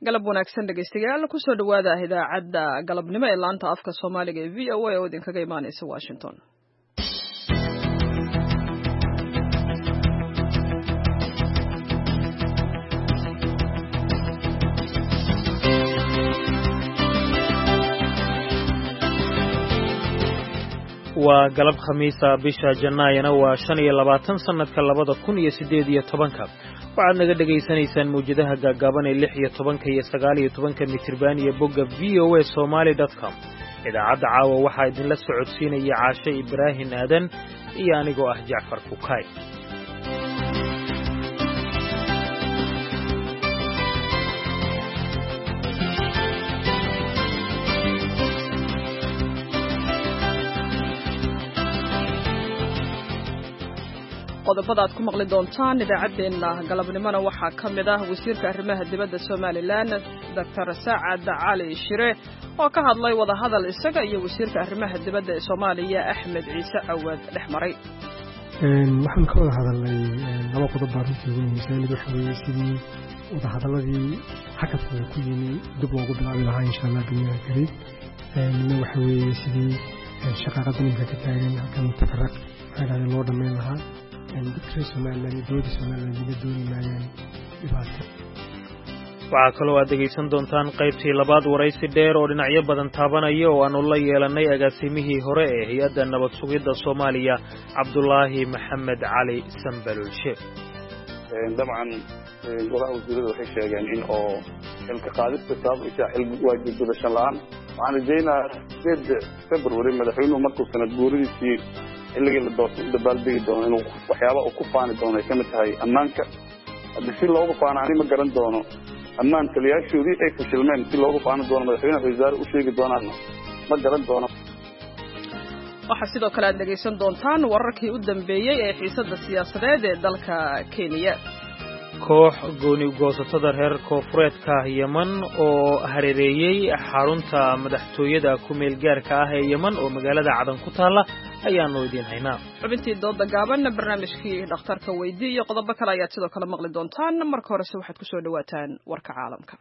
galab wanaagsan dhegaystayaal ku soo dhawaada idaacadda galabnimo ee laanta afka Soomaaliga ee VOA oo idinkaga imaanaysa Washington. waa galab khamiisa bisha Janaayana waa 25 sanadka 2018 waxaad naga dhageysanaysaan muujadaha gaagaaban ee 16 iyo 19 mitirban iyo bogga voasomali.com idaacadda caawa waxaa idinla socodsiinaya Caashe Ibraahin Aadan iyo anigoo ah Jaafar Kukay. qodobada aad ku maqli doontaan idaacadeena galabnimona waxaa kamid ah wasiirka arrimaha dibadda Soomaaliland Dr. Saacad Cali Shire oo ka hadlay wada hadal isaga iyo wasiirka arrimaha dibadda ee Soomaaliya Axmed Ciise Cawad dhexmaray. waxaan ka wada hadalnay laba qodob baarintii ugu muhiimsan waxa weeye sidii wada hadaladii hakadka ku yimi dib loogu bilaabi lahaa insha Allah bini'aadamka kale waxa weeye sidii shaqada ninka ka taagan halkan tafarraq xagga loo dhameyn lahaa waxaa kaloo aad dhegaysan doontaan qaybtii labaad waraysi dheer oo dhinacyo badan taabanaya oo aanu la yeelanay agaasimihii hore ee hay-adda nabad sugidda Soomaaliya Cabdulaahi Maxamed Cali Sambalulshe. dabcan golaha wasiirada waxay sheegeen in oo xilka qaadista sabab xil waajib gudasho la'aan waxaan rajaynayaa February madaxweynuhu markuu sanad guuridiisii ilaa la doortay dabaaldegi doono inuu waxyaabo uu ku faani doono ay kamid tahay ammaanka haddii si loogu faanaani ma garan doono ammaan taliyaashoodii ay fashilmeen si loogu faani doono madaxweynaha wasaare u sheegi doonaan ma garan doono. waxaa sidoo kale aad dhegaysan doontaan wararkii u dambeeyay ee xiisadda siyaasadeed ee dalka Kenya. koox gooni goosatada reer koonfureedka Yemen oo hareereeyay xarunta madaxtooyada ku meel gaarka ah ee Yemen oo magaalada Cadan ku taala ayaanu idin haynaa. xubintii dooda gaaban barnaamijkii dhakhtarka weydii iyo qodobo kale ayaad sidoo kale maqli doontaan. marka hore waxaad ku soo dhawaataan warka caalamka.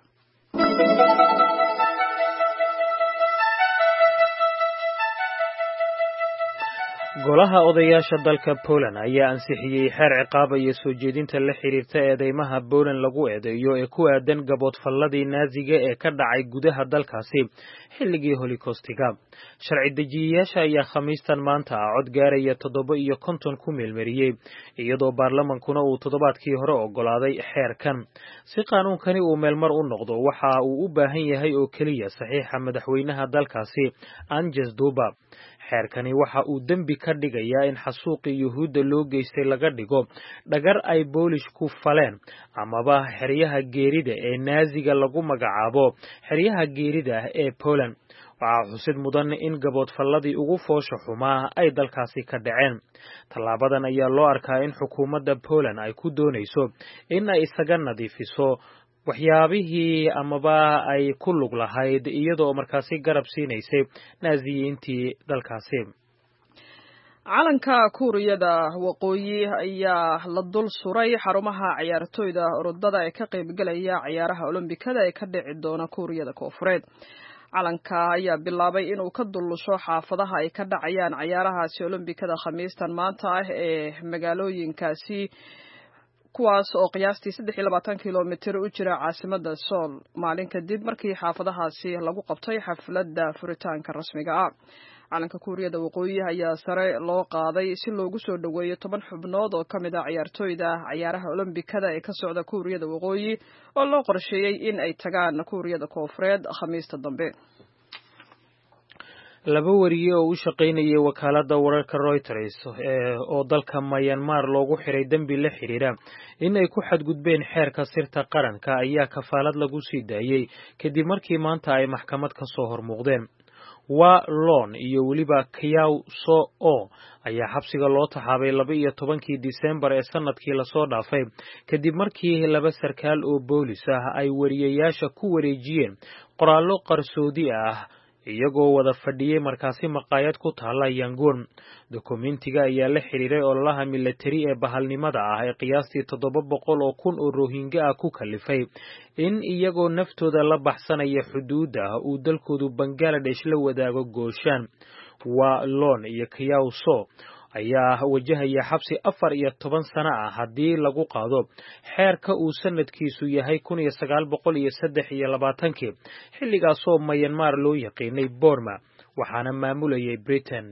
golaha odayaasha dalka Poland ayaa ansixiyay xeer ciqaab iyo soo jeedinta la xiriirta eedeymaha Poland lagu eedeeyo ee ku aadan gaboodfalladii Naaziga ee ka dhacay gudaha dalkaasi xilligii Holocaustiga. sharci dejiyayaasha ayaa khamiistan maanta cod gaaraya 750 ku meelmariyay iyadoo baarlamankuna uu toddobaadkii hore ogolaaday xeerkan. si qaanuunkani uu meelmar u noqdo waxa uu u baahan yahay oo kaliya saxiixa madaxweynaha dalkaasi Andrzej Duda. xeerkani waxa uu dambi ka dhigayaa in xasuuqii Yuhuudda loo geystay laga dhigo dhagar ay boolishku faleen amaba xeryaha geerida ee Naaziga lagu magacaabo xeryaha geerida ee Poland. waxaa xusid mudan in gaboodfalladii ugu foosha xumaa ay dalkaasi ka dhaceen. tallaabadan ayaa loo arkaa in xukuumadda Poland ay ku doonayso in ay isaga nadiifiso waxyaabihii amaba ay ku lug lahayd iyadoo markaasi garab siinaysay Naaziyiintii dalkaasi. calanka Kuuriyada Waqooyi ayaa la dul suray xarumaha ciyaartooyda orodada ee ka qaybgalaya ciyaaraha Olombikada ee ka dhici doona Kuuriyada Koonfureed. calanka ayaa bilaabay inuu ka dulusho xaafadaha ay ka dhacayaan ciyaarahaasi Olombikada khamiistan maanta ah ee magaalooyinkaasi kuwaas oo qiyaastii 23 kilomitir u jira caasimadda Seoul maalin kadib markii xaafadahaasi lagu qabtay xafladda furitaanka rasmiga ah. calanka Kuuriyada Waqooyi ayaa sare loo qaaday si loogu soo dhaweeyo 10 xubnood oo kamid ah ciyaartooyda ciyaaraha Olombikada ee ka socda Kuuriyada Waqooyi oo loo qorsheeyay in ay tagaan Kuuriyada Koonfureed khamiista dambe. laba wariye oo u shaqaynayay wakaaladda wararka Reuters oo dalka Myanmar loogu xiray dambi la xiriira in ay ku xadgudbeen xeerka sirta qaranka ayaa kafaalad lagu sii daayay kadib markii maanta ay maxkamad ka soo hormuuqdeen. Wa Lon iyo weliba Kyaw So O ayaa xabsiga loo taxaabay 12kii Diseembar ee sanadkii la soo dhaafay kadib markii laba sarkaal oo boolis ah ay wariyeyaasha ku wareejiyeen qoraallo qarsoodi ah iyagoo wada fadhiyey markaasi maqaayad ku taala Yangon. Dokumentiga ayaa la xiriiray ololaha militari ee bahalnimada ah ee qiyaastii 700 oo kun oo Rohingya ah ku kalifay in iyagoo naftooda la baxsanaya xuduudda uu dalkoodu Bangladesh la wadaago gooshaan. Waa Lon iyo Kiyawso ayaa wajahaya xabsi 14 sano ah haddii lagu qaado xeerka uu sanadkiisu yahay 1923 xilligaasoo Myanmar loo yaqiinay Burma waxaana maamulayay Britain.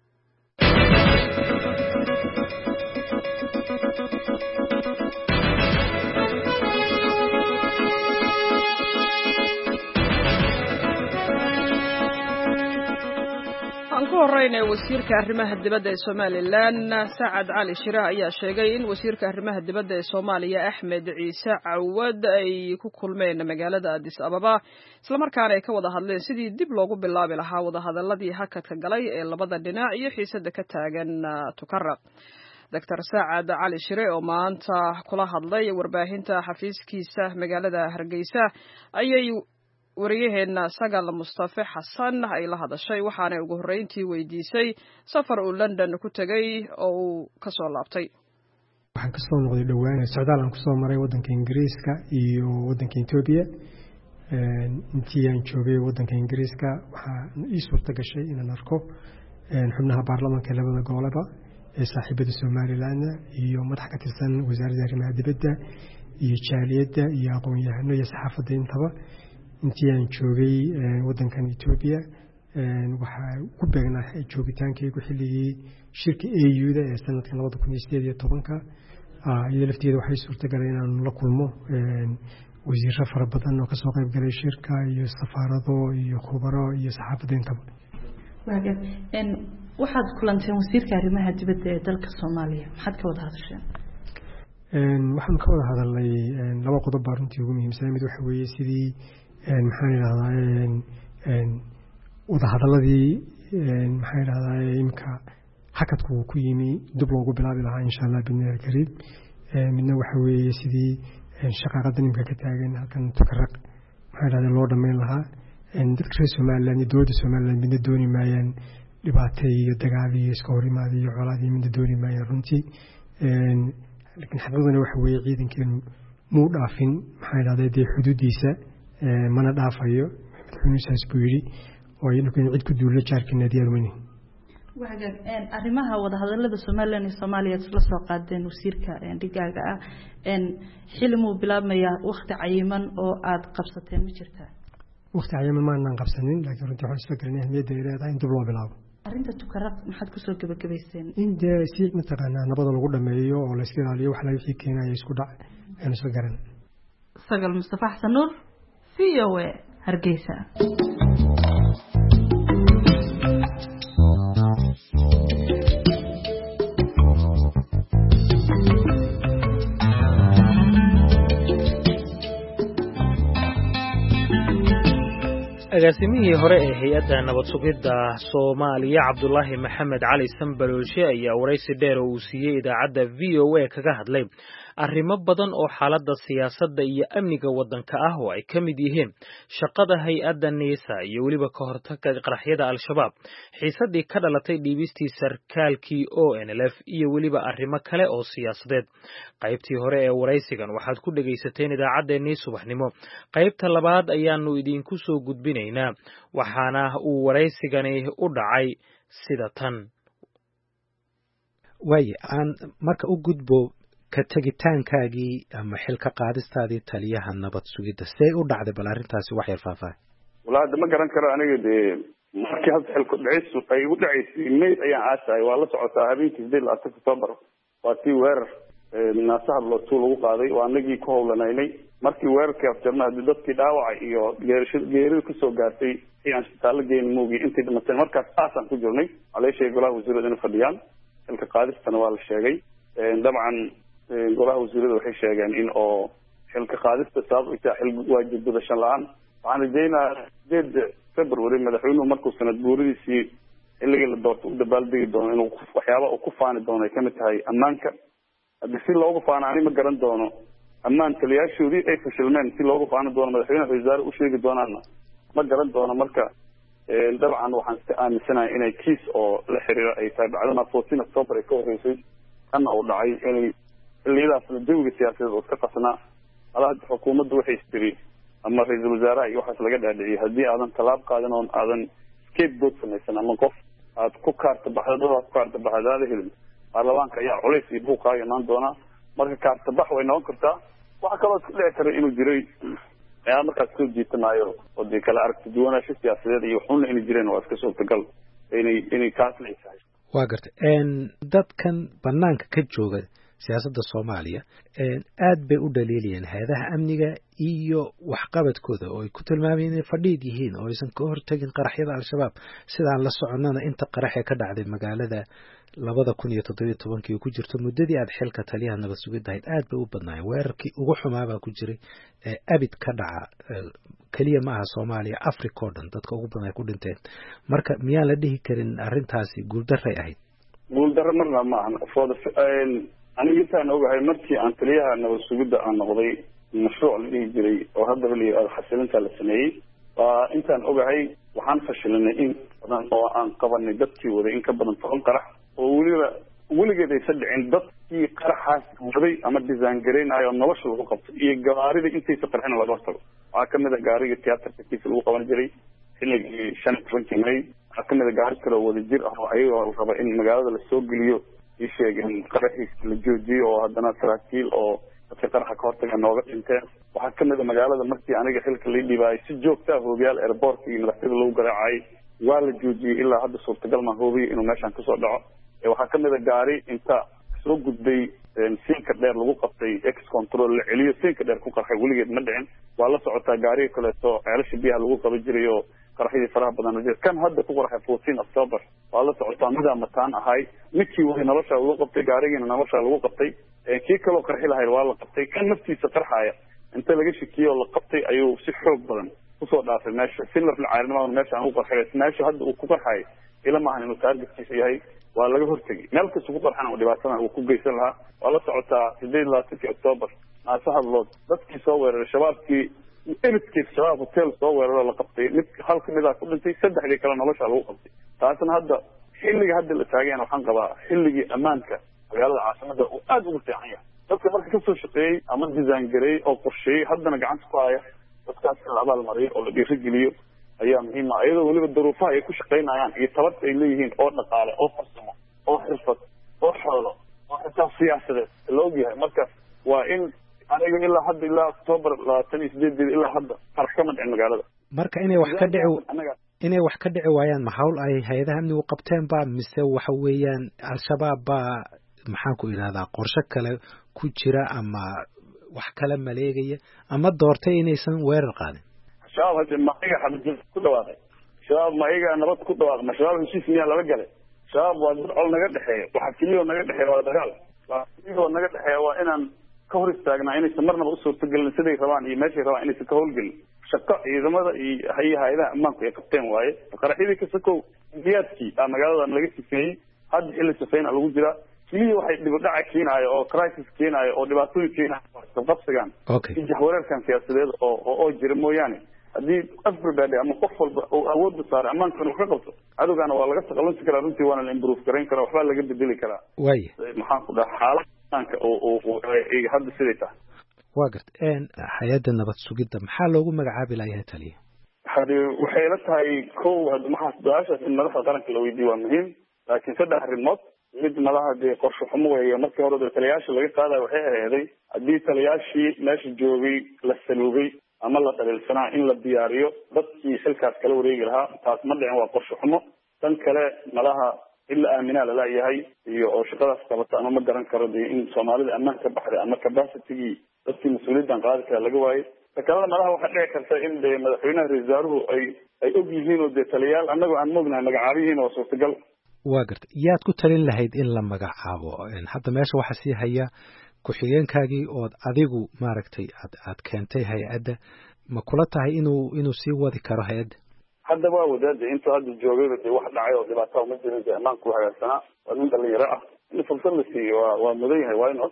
horreyn ee wasiirka arrimaha dibadda ee Somaliland Saad Cali Shire ayaa sheegay in wasiirka arrimaha dibadda ee Soomaaliya Axmed Ciise Cawad ay ku kulmeen magaalada Addis Ababa isla markaana ay ka wada hadleen sidii dib loogu bilaabi lahaa wada hadaladii hakadka galay ee labada dhinac iyo xiisada ka taagan Tukarraq. Dr. Saad Cali Shire oo maanta kula hadlay warbaahinta xafiiskiisa magaalada Hargeysa ayay wariyaheena Sagal Mustafa Xasan ay la hadashay waxaana ugu horeyntii weydiisay safar uu London ku tagay oo uu ka soo laabtay. waxaan ka soo noqday dhawaan socdaal aan ku soo maray wadanka Ingiriiska iyo wadanka Itoobiya intii aan joogay wadanka Ingiriiska waxaa ii suurta gashay inaan arko xubnaha baarlamaanka labada gobolba ee saaxiibada Somaliland iyo madax ka tirsan wasaaradda arrimaha dibadda iyo jaaliyadda iyo aqoon-yahano iyo saxaafadda intaba intii aan joogay wadankan Itoobiya waxa ku beegnaa joogitaankaygu xilligii shirka AU-da ee sanadka 2018 iyo lafteeda waxay suurtagalay inaan la kulmo wasiirro fara badan oo ka soo qayb galay shirka iyo safaarado iyo khubaro iyo saxaafadda intaba. waxaad kulanteen wasiirka arrimaha dibadda ee dalka Soomaaliya maxaad ka wada hadasheen? waxaan ka wada hadalnay laba qodob runtii ugu muhiimsan mid waxa weeye sidii maxaan yiraahdaa wada hadaladii maxaan yiraahdaa imka hakadku ku yimi dib loogu bilaabi lahaa insha Allah bidnaa kariib midna waxa weeye sidii shaqada nimka ka taagan halkan Tukarraq maxaan yiraahdaa loo dhameyn lahaa dadka Soomaaliland iyo dowladda Soomaaliland midna dooni maayaan dhibaato iyo dagaal iyo iska horimaad iyo colaad midna dooni maayaan runtii laakiin xaqiiqdana waxa weeye ciidankeenu muu dhaafin maxaan yiraahdaa xuduudiisa mana dhaafayo madaxweynuhu buu yiri oo inuu cid ku duulo jaarkina diyaar ma nihin. arrimaha wada hadallada Soomaaliland iyo Soomaaliya isla soo qaadeen wasiirka digaaga ah xilmuu bilaabmaya waqti cayiman oo aad qabsateen ma jirtaa? waqti cayiman ma aanan qabsanin laakiin runtii waxaan isla garanay ahmiyadda ay leedahay in dib loo bilaabo. arrinta Tukarraq maxaad ku soo gabagabayseen? in si mataqaanaa nabada lagu dhameeyo oo la iska ilaaliyo wax la wixii keenaya isku dhac aan isla garanay. Sagal Mustafa Xasan Nuur VOA Hargeysa. agaasimihii hore ee hay'adda nabad sugidda Soomaaliya Cabdullaahi Maxamed Cali Sanbalooshe ayaa waraysi dheer oo uu siiyay idaacadda VOA kaga hadlay arrimo badan oo xaaladda siyaasadda iyo amniga waddanka ah oo ay ka mid yihiin shaqada hay'adda NISA iyo weliba ka hortagga qaraxyada Al-Shabaab xiisadii ka dhalatay dhiibistii sarkaalkii ONLF iyo weliba arrimo kale oo siyaasadeed. qaybtii hore ee waraysigan waxaad ku dhagaysateen idaacaddeenii subaxnimo. qaybta labaad ayaanu idinku soo gudbinaynaa waxaana uu waraysigani u dhacay sida tan. aan marka u gudbo ka tagitaankaagii ama xilka qaadistaadii taliyaha nabad sugidda see u dhacday bal arrintaasi wax yar faahfaahin. walaal ma garan karo aniga markii hadda xilku dhaciisu ay u dhacaysay May ayaan aasay waa la socotaa habeenkii 8 October waa tii weerar naasaha loo lagu qaaday waa anagii ku howlanaynay markii weerarkii afjarnaa dadkii dhaawacay iyo geerida ku soo gaartay ayaan isbitaal geyn moogi intii dhimatay markaas aasan ku jirnay caleeshay golaha wasiirada fadhiyaan xilka qaadistana waa la sheegay dabcan golaha wasiirada waxay sheegeen in oo xilka qaadista sabab ita xil waajib gudashan la'aan waxaan rajaynayaa 8 February madaxweynuhu markuu sanad guuridiisii xilligii la doortay u dabaaldegi doono inuu waxyaabo uu ku faani doono ay kamid tahay ammaanka haddii si loogu faanaani ma garan doono ammaan taliyaashoodii ay fashilmeen si loogu faani doono madaxweynaha wasaare u sheegi doonaana ma garan doono marka dabcan waxaan iska aaminsanahay inay kiis oo la xiriira ay tahay bacdama 14 October ay ka horeysay kana uu dhacay inay xilliyadaasna jawiga siyaasadeed oo iska qasnaa madaxda xukuumaddu waxay istiri ama ra'iisul wasaaraha iyo waxaas laga dhaadhiciyay haddii aadan talaab qaadan oo aadan scapegoat samaysan ama qof aad ku kaarta baxdaada helin baarlamaanka ayaa culays iyo buuqaa imaan doona marka kaarta bax way noqon kartaa waxa kaloo iska dhici kara inuu jiray ayaa markaas soo jiitanaayo oo dee kala aragti duwanaansho siyaasadeed iyo waxuna inay jireen waa iska suurtagal inay kaas leeyahay. waa gartay dadkan banaanka ka jooga siyaasadda Soomaaliya aad bay u dhaliilayeen hay'adaha amniga iyo waxqabadkooda oo ay ku tilmaamayeen inay fadhiid yihiin oo aysan ka hortagin qaraxyada al-shabaab sidaan la soconana inta qarax ee ka dhacday magaalada 2017 ku jirto muddadii aad xilka taliyaha nabad sugidda aad bay u badnaayeen weerarkii ugu xumaa baa ku jiray abid ka dhaca kaliya ma aha Soomaaliya Afrika oo dhan dadka ugu badan ay ku dhinteen marka miyaan la dhihi karin arrintaasi guuldarray ahayd guuldarro marna ma ahan aniga intaan ogahay markii aan taliyaha nabad sugidda aan noqday mashruuc la dhihi jiray oo haddaba la yidhahdo xasilinta la sameeyey intaan ogahay waxaan fashilinay in badan oo aan qabanay dadkii waday in ka badan 10 qarax oo weligeed aysan dhicin dadkii qaraxaas waday ama design gareynayo nolosha lagu qabto iyo gawaarida intaysa qarxin laga hortago waxaa ka mid ah gaariga tiyaatarka kiisa lagu qaban jiray xilligii 15 May waxaa ka mid ah gaari kale oo wada jir ah oo ayagoo raba in magaalada la soo geliyo ii sheegeen qaraxiis la joojiyo oo haddana saraakiil oo dadka qaraxa ka hortaga nooga dhinteen waxaa ka mid ah magaalada markii aniga xilka la dhibaayay si joogto ah hoobiyaal airport iyo madaxtooyada lagu garaacay waa la joojiyay ilaa hadda suurtagal ma hoobiyo inuu meeshan ka soo dhaco waxaa ka mid ah gaari inta soo gudbay siinka dheer lagu qabtay ex control la celiyo siinka dheer ku qarxay weligeed ma dhicin waa la socotaa gaariga kaleeto ceelasha biyaha lagu qaban jiray oo qaraxyadii faraha badan jira kan hadda ku qarxay 14 October waa la socotaa midaa mataan ahay midkii wadi nolosha lagu qabtay gaarigiina nolosha lagu qabtay kii kaloo qarxi lahayd waa la qabtay kan naftiisa qarxaya inta laga shakiyo la qabtay ayuu si xoog badan kusoo dhaafay meesha silver la caarnimo meesha aan u qarxay meesha hadda uu ku qarxay ila ma ahan inuu targetkiisa yahay waa laga hortagay meel kasta ku qarxana oo dhibaatada uu ku geysan lahaa waa la socotaa 18 October saxadlood dadkii soo weeraray shabaabkii eridkii shabaab hotel soo weeraray la qabtay mid hal kamid ah ku dhintay saddexdii kale nolosha lagu qabtay taasna hadda xilliga hadda la taagayna waxaan qabaa xilligii amaanka magaalada caasimada uu aad ugu fiican yahay dadka marka ka soo shaqeeyay ama design gareey oo qorsheeyay haddana gacanta ku haya dadkaas la abaal mariyo oo la dhiirigeliyo ayaa muhiim ah iyadoo weliba duruufaha ay ku shaqeynayaan iyo tabarta ay leeyihiin oo dhaqaale oo farsamo oo xirfad oo xoolo oo xitaa siyaasadeed la ogyahay marka waa in aniga ilaa hadda ilaa October 28 ilaa hadda qarx kama dhicin magaalada marka inay wax ka dhici waayaan ma hawl ay hay'adaha amnigu qabteen ba mise waxa weeyaan al-shabaab ba maxaan ku ilaadaa qorshe kale ku jira ama wax kale maleegaya ama doortay inaysan weerar qaadin shabaab hadda ma iga xabad ku dhawaaqay shabaab ma iga nabad ku dhawaaqay ma shabaab heshiis miyaa laba galay shabaab waa dad col naga dhexeeya waxa kaliya naga dhexeeya waa dagaal waa naga dhexeeya waa inaan ka hor istaagnaa inaysan marnaba u suurtagelin siday rabaan iyo meeshay rabaan inaysan ka howlgelin shaqo ciidamada iyo hay'adaha ammaanku ay qabteen waaye qaraxyadii ka sakow diyaadkii magaalada laga sifeeyey hadda xilli sifeyn lagu jira kaliya waxay dib u dhac keenayo oo crisis keenayo oo dhibaatooyin keenayo qabsigan iyo jahwareerkan siyaasadeed oo jira mooyaane haddii everybody ama qof walba oo awood saar ammaankan uu ka qabto adugana waa laga taqalusi karaa runtii waana la improve gareyn karaa waxba laga bedeli karaa maxaan ku dhahaa xaaladdanka oo hadda siday tahay waa gartay hay'adda nabad sugidda maxaa loogu magacaabi lahayaa taliya waxay la tahay kow hadda maxaa su-aashaas in madaxda qaranka la weydiiyo waa muhiim laakiin saddex arrimood mid madaxa dee qorshe xumo weeye markii hore taliyayaasha laga qaadayo waxay aheeday haddii taliyayaashii meesha joogay la saluugay ama la dhaliilsanaa in la diyaariyo dadkii xilkaas kala wareegi lahaa taas ma dhicin waa qorshe xumo tan kale madaxa in la aaminaa lalayahay iyo oo shaqadaas qabata ama ma garan karo dee in soomaalida ammaan ka baxday ama capacitigii dadkii mas-uuliyaddan qaadi kara laga waayey takalada madaxa waxaa dhici karta in dee madaxweynaha ra-isul wasaaruhu ay og yihiin oo dee taliyayaal annagoo aan moognahay magacaabihiin oo suurtagal waa garta yaad ku talin lahayd in la magacaabo hadda meesha waxaa sii haya ku-xigeenkaagii ood adigu maaragtay aad keentay hay-adda ma kula tahay inuu sii wadi karo hay-adda hadda waa wadaada intuu hadda joogayba dee wax dhacay oo dhibaataa uma jirin dee ammaanku hagaagsanaa waa nin dhalinyaro ah in fursad la siiyo waa mudan yahay waa in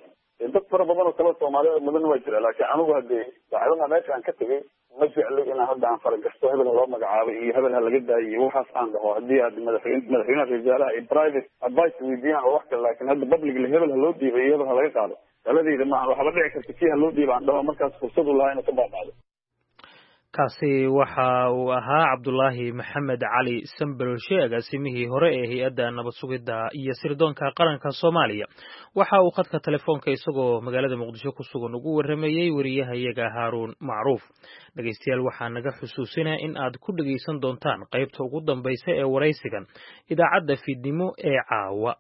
dad fara badan oo kale Soomaaliya mudan waa jira laakiin anigu hadii saacadaha meesha aan ka tagay ma jeclay inaan hadda aan faragasto hebel loo magacaabay iyo hebel laga daayay waxaas aan dhaho hadii aad madaxweynaha rijaalaha ay private advice weydiiyaan wax kale laakiin hadda public hebel loo diibay hebel laga qaado taladayda ma waxba dhici karta kii loo diibaan dhaho markaas fursad u lahayn ka baaqado kaasi waxa uu ahaa Cabdullaahi Maxamed Cali Sambalolshe agaasimihii hore ee hay'adda nabad sugidda iyo sirdoonka qaranka Soomaaliya waxa uu khadka telefoonka isagoo magaalada Muqdisho ku sugan ugu waramayay wariyahayaga Haaruun Macruuf dhageystayaal waxaa naga xusuusinaa in aad ku dhageysan doontaan qaybta ugu dambaysa ee waraysigan idaacadda fiidnimo ee caawa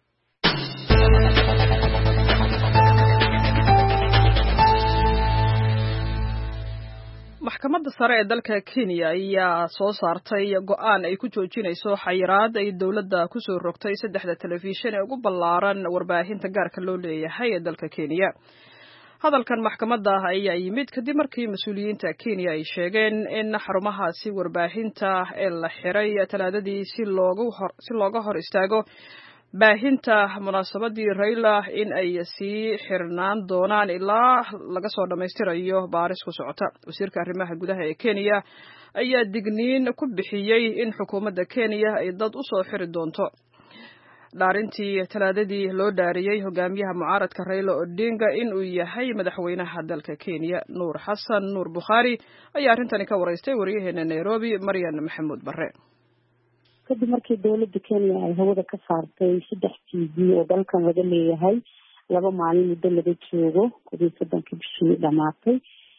maxkamadda sare ee dalka Kenya ayaa soo saartay go'aan ay ku joojinayso xayiraad ay dawladda ku soo rogtay saddexda telefishan ee ugu ballaaran warbaahinta gaarka loo leeyahay ee dalka Kenya. Hadalkan maxkamadda ayaa yimid kadib markii mas'uuliyiinta Kenya ay sheegeen in xarumahaasi warbaahinta ee la xiray talaadadii si looga hor istaago baahinta munaasabadii Raila in ay sii xirnaan doonaan ilaa laga soo dhameystirayo baaris ku socota. Wasiirka arrimaha gudaha ee Kenya ayaa digniin ku bixiyay in xukuumadda Kenya ay dad u soo xiri doonto. Dhaarintii talaadadii loo dhaariyay hogaamiyaha mucaaradka Raila Odinga in uu yahay madaxweynaha dalka Kenya. Nuur Xasan Nuur Bukhari ayaa arintani ka waraystay wariyaheena Nairobi Maryan Maxamuud Barre. kadib markii dawladda Kenya ay hawada ka saartay 3 TV oo dalkan laga leeyahay 2 maalin muddo laga joogo 17 bishii dhamaatay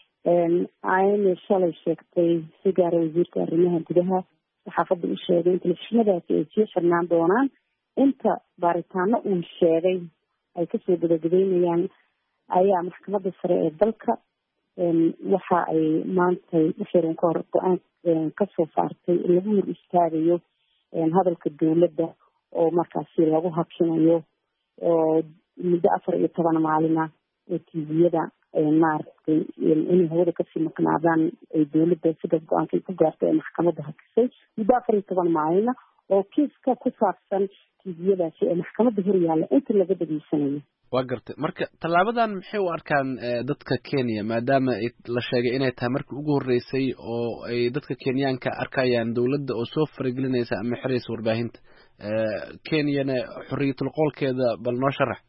ayna shalay sheegtay si gaar ah wasiirka arrimaha gudaha saxaafadda u sheegay in telefishinadaasi ay sii xirnaan doonaan inta baaritaano uu sheegay ay kasoo gabagabeynayaan ayaa maxkamadda sare ee dalka waxa ay maantay xiran ka hor go'aan kasoo saartay lagu hor istaagayo hadalka dawladda oo markaasi lagu hakinayo oo muddo 14 maalina oo TV-yada maartay in hawada ka sii maqnaadaan ay dawladda sida go'aanka ku gaartay maxkamadda hakisay muddo 14 maalina oo kiiska ku saabsan TV-yadaasi ee maxkamadda hor yaalla inta laga dhageysanayo. waa gartay marka tallaabadan maxay u arkaan dadka Kenya maadaama la sheegay inay tahay markii ugu horeysay oo ay dadka Kenyaanka arkayaan dawladda oo soo faragelinaysa ama xiraysa warbaahinta Kenyana xorriyatul qowlkeeda bal noo sharax.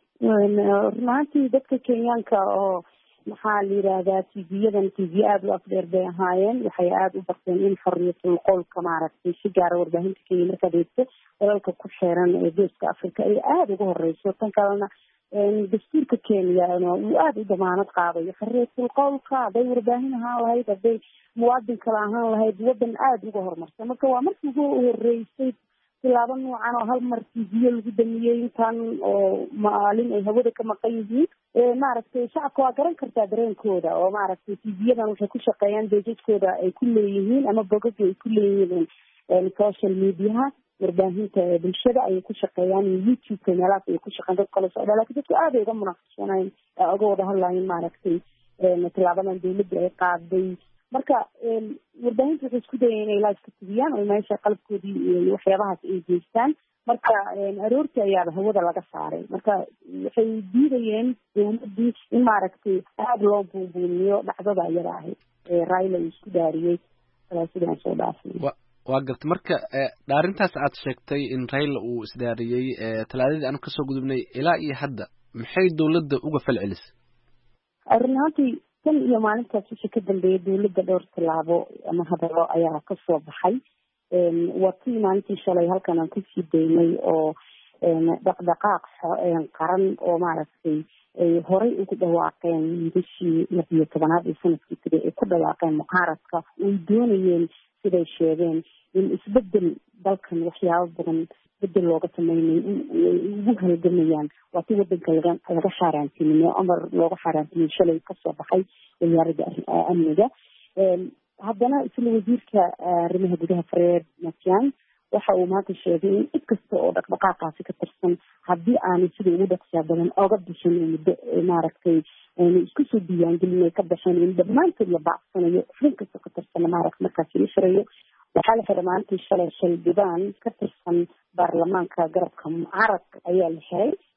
runtii dadka Kenyaanka oo maxaa la yiraahdaa TV-yadan TV aad u afdheer bay ahaayeen waxay aad u barteen in xorriyatul qowlka maaragtay si gaar ah warbaahinta Kenya marka deegto dalalka ku xeeran ee geeska Afrika ay aad uga horeyso tan kalena dastuurka Kenya uu aad u damaanad qaaday xorriyatul qowlka haday warbaahin ahaan lahayd haday muwaadin kale ahaan lahayd wadan aad uga horumarsan marka waa markii ugu horeysay tilaabo noocan oo hal mar TV lagu damiyay intan oo maalin ay hawada ka maqan yihiin maaragtay shacabka waa garan kartaa dareenkooda oo maaragtay TV-yadan waxay ku shaqeeyaan deejadkooda ay ku leeyihiin ama bogagga ay ku leeyihiin social media warbaahinta bulshada ay ku shaqeeyaan YouTube meelaha ay ku shaqeeyaan dad kale socda laakiin dadku aad ay uga munaaqashanayn uga wada hadlayaan maaragtay tilaabadan dawladda ay qaaday marka warbaahinta waxay isku dayeen inay live ka tibiyaan oo meesha qalabkoodii iyo waxyaabahaas ay geystaan marka aroortii ayaa hawada laga saaray marka waxay diidayeen dawladdii in maaragtay aad loo buubuuniyo dhacdada iyada ahayd Raila uu isku daariyay sidaan soo dhaafay. waa gartay marka dhaarintaas aad sheegtay in Raila uu isdaariyay talaadadii aan ka soo gudubnay ilaa iyo hadda maxay dawladda uga falcelisay? runtii tan iyo maalintaas wixii ka dambeeyay dawladda dhowr tilaabo ama hadallo ayaa ka soo baxay watii maalintii shalay halkan aan kusii daynay oo dhaqdhaqaaq qaran oo maaragtay ay horey ugu dhawaaqeen bishii 12 ee sanadkii tagay ay ku dhawaaqeen mucaaradka ay doonayeen siday sheegeen in isbedel dalkan waxyaabo badan bedel looga sameeyay ugu halgamayaan waa tii wadanka laga xaaraantiniyo amar looga xaaraantiniyo shalay ka soo baxay wasaaradda amniga haddana isla wasiirka arrimaha gudaha Fred Matiang'i waxa uu maanta sheegay in cid kasta oo dhaqdhaqaaqaasi ka tirsan haddii aanay sida ugu dhaqsiya badan oga bixin muddo maaragtay isku soo diiwaangelin ay ka baxeen in dhammaantood la baacsanayo xubin kasta ka tirsan maaragtay markaasi la xirayo waxaa la xiray maalintii shalay Shaldibaan ka tirsan baarlamaanka garabka mucaaradka ayaa la xiray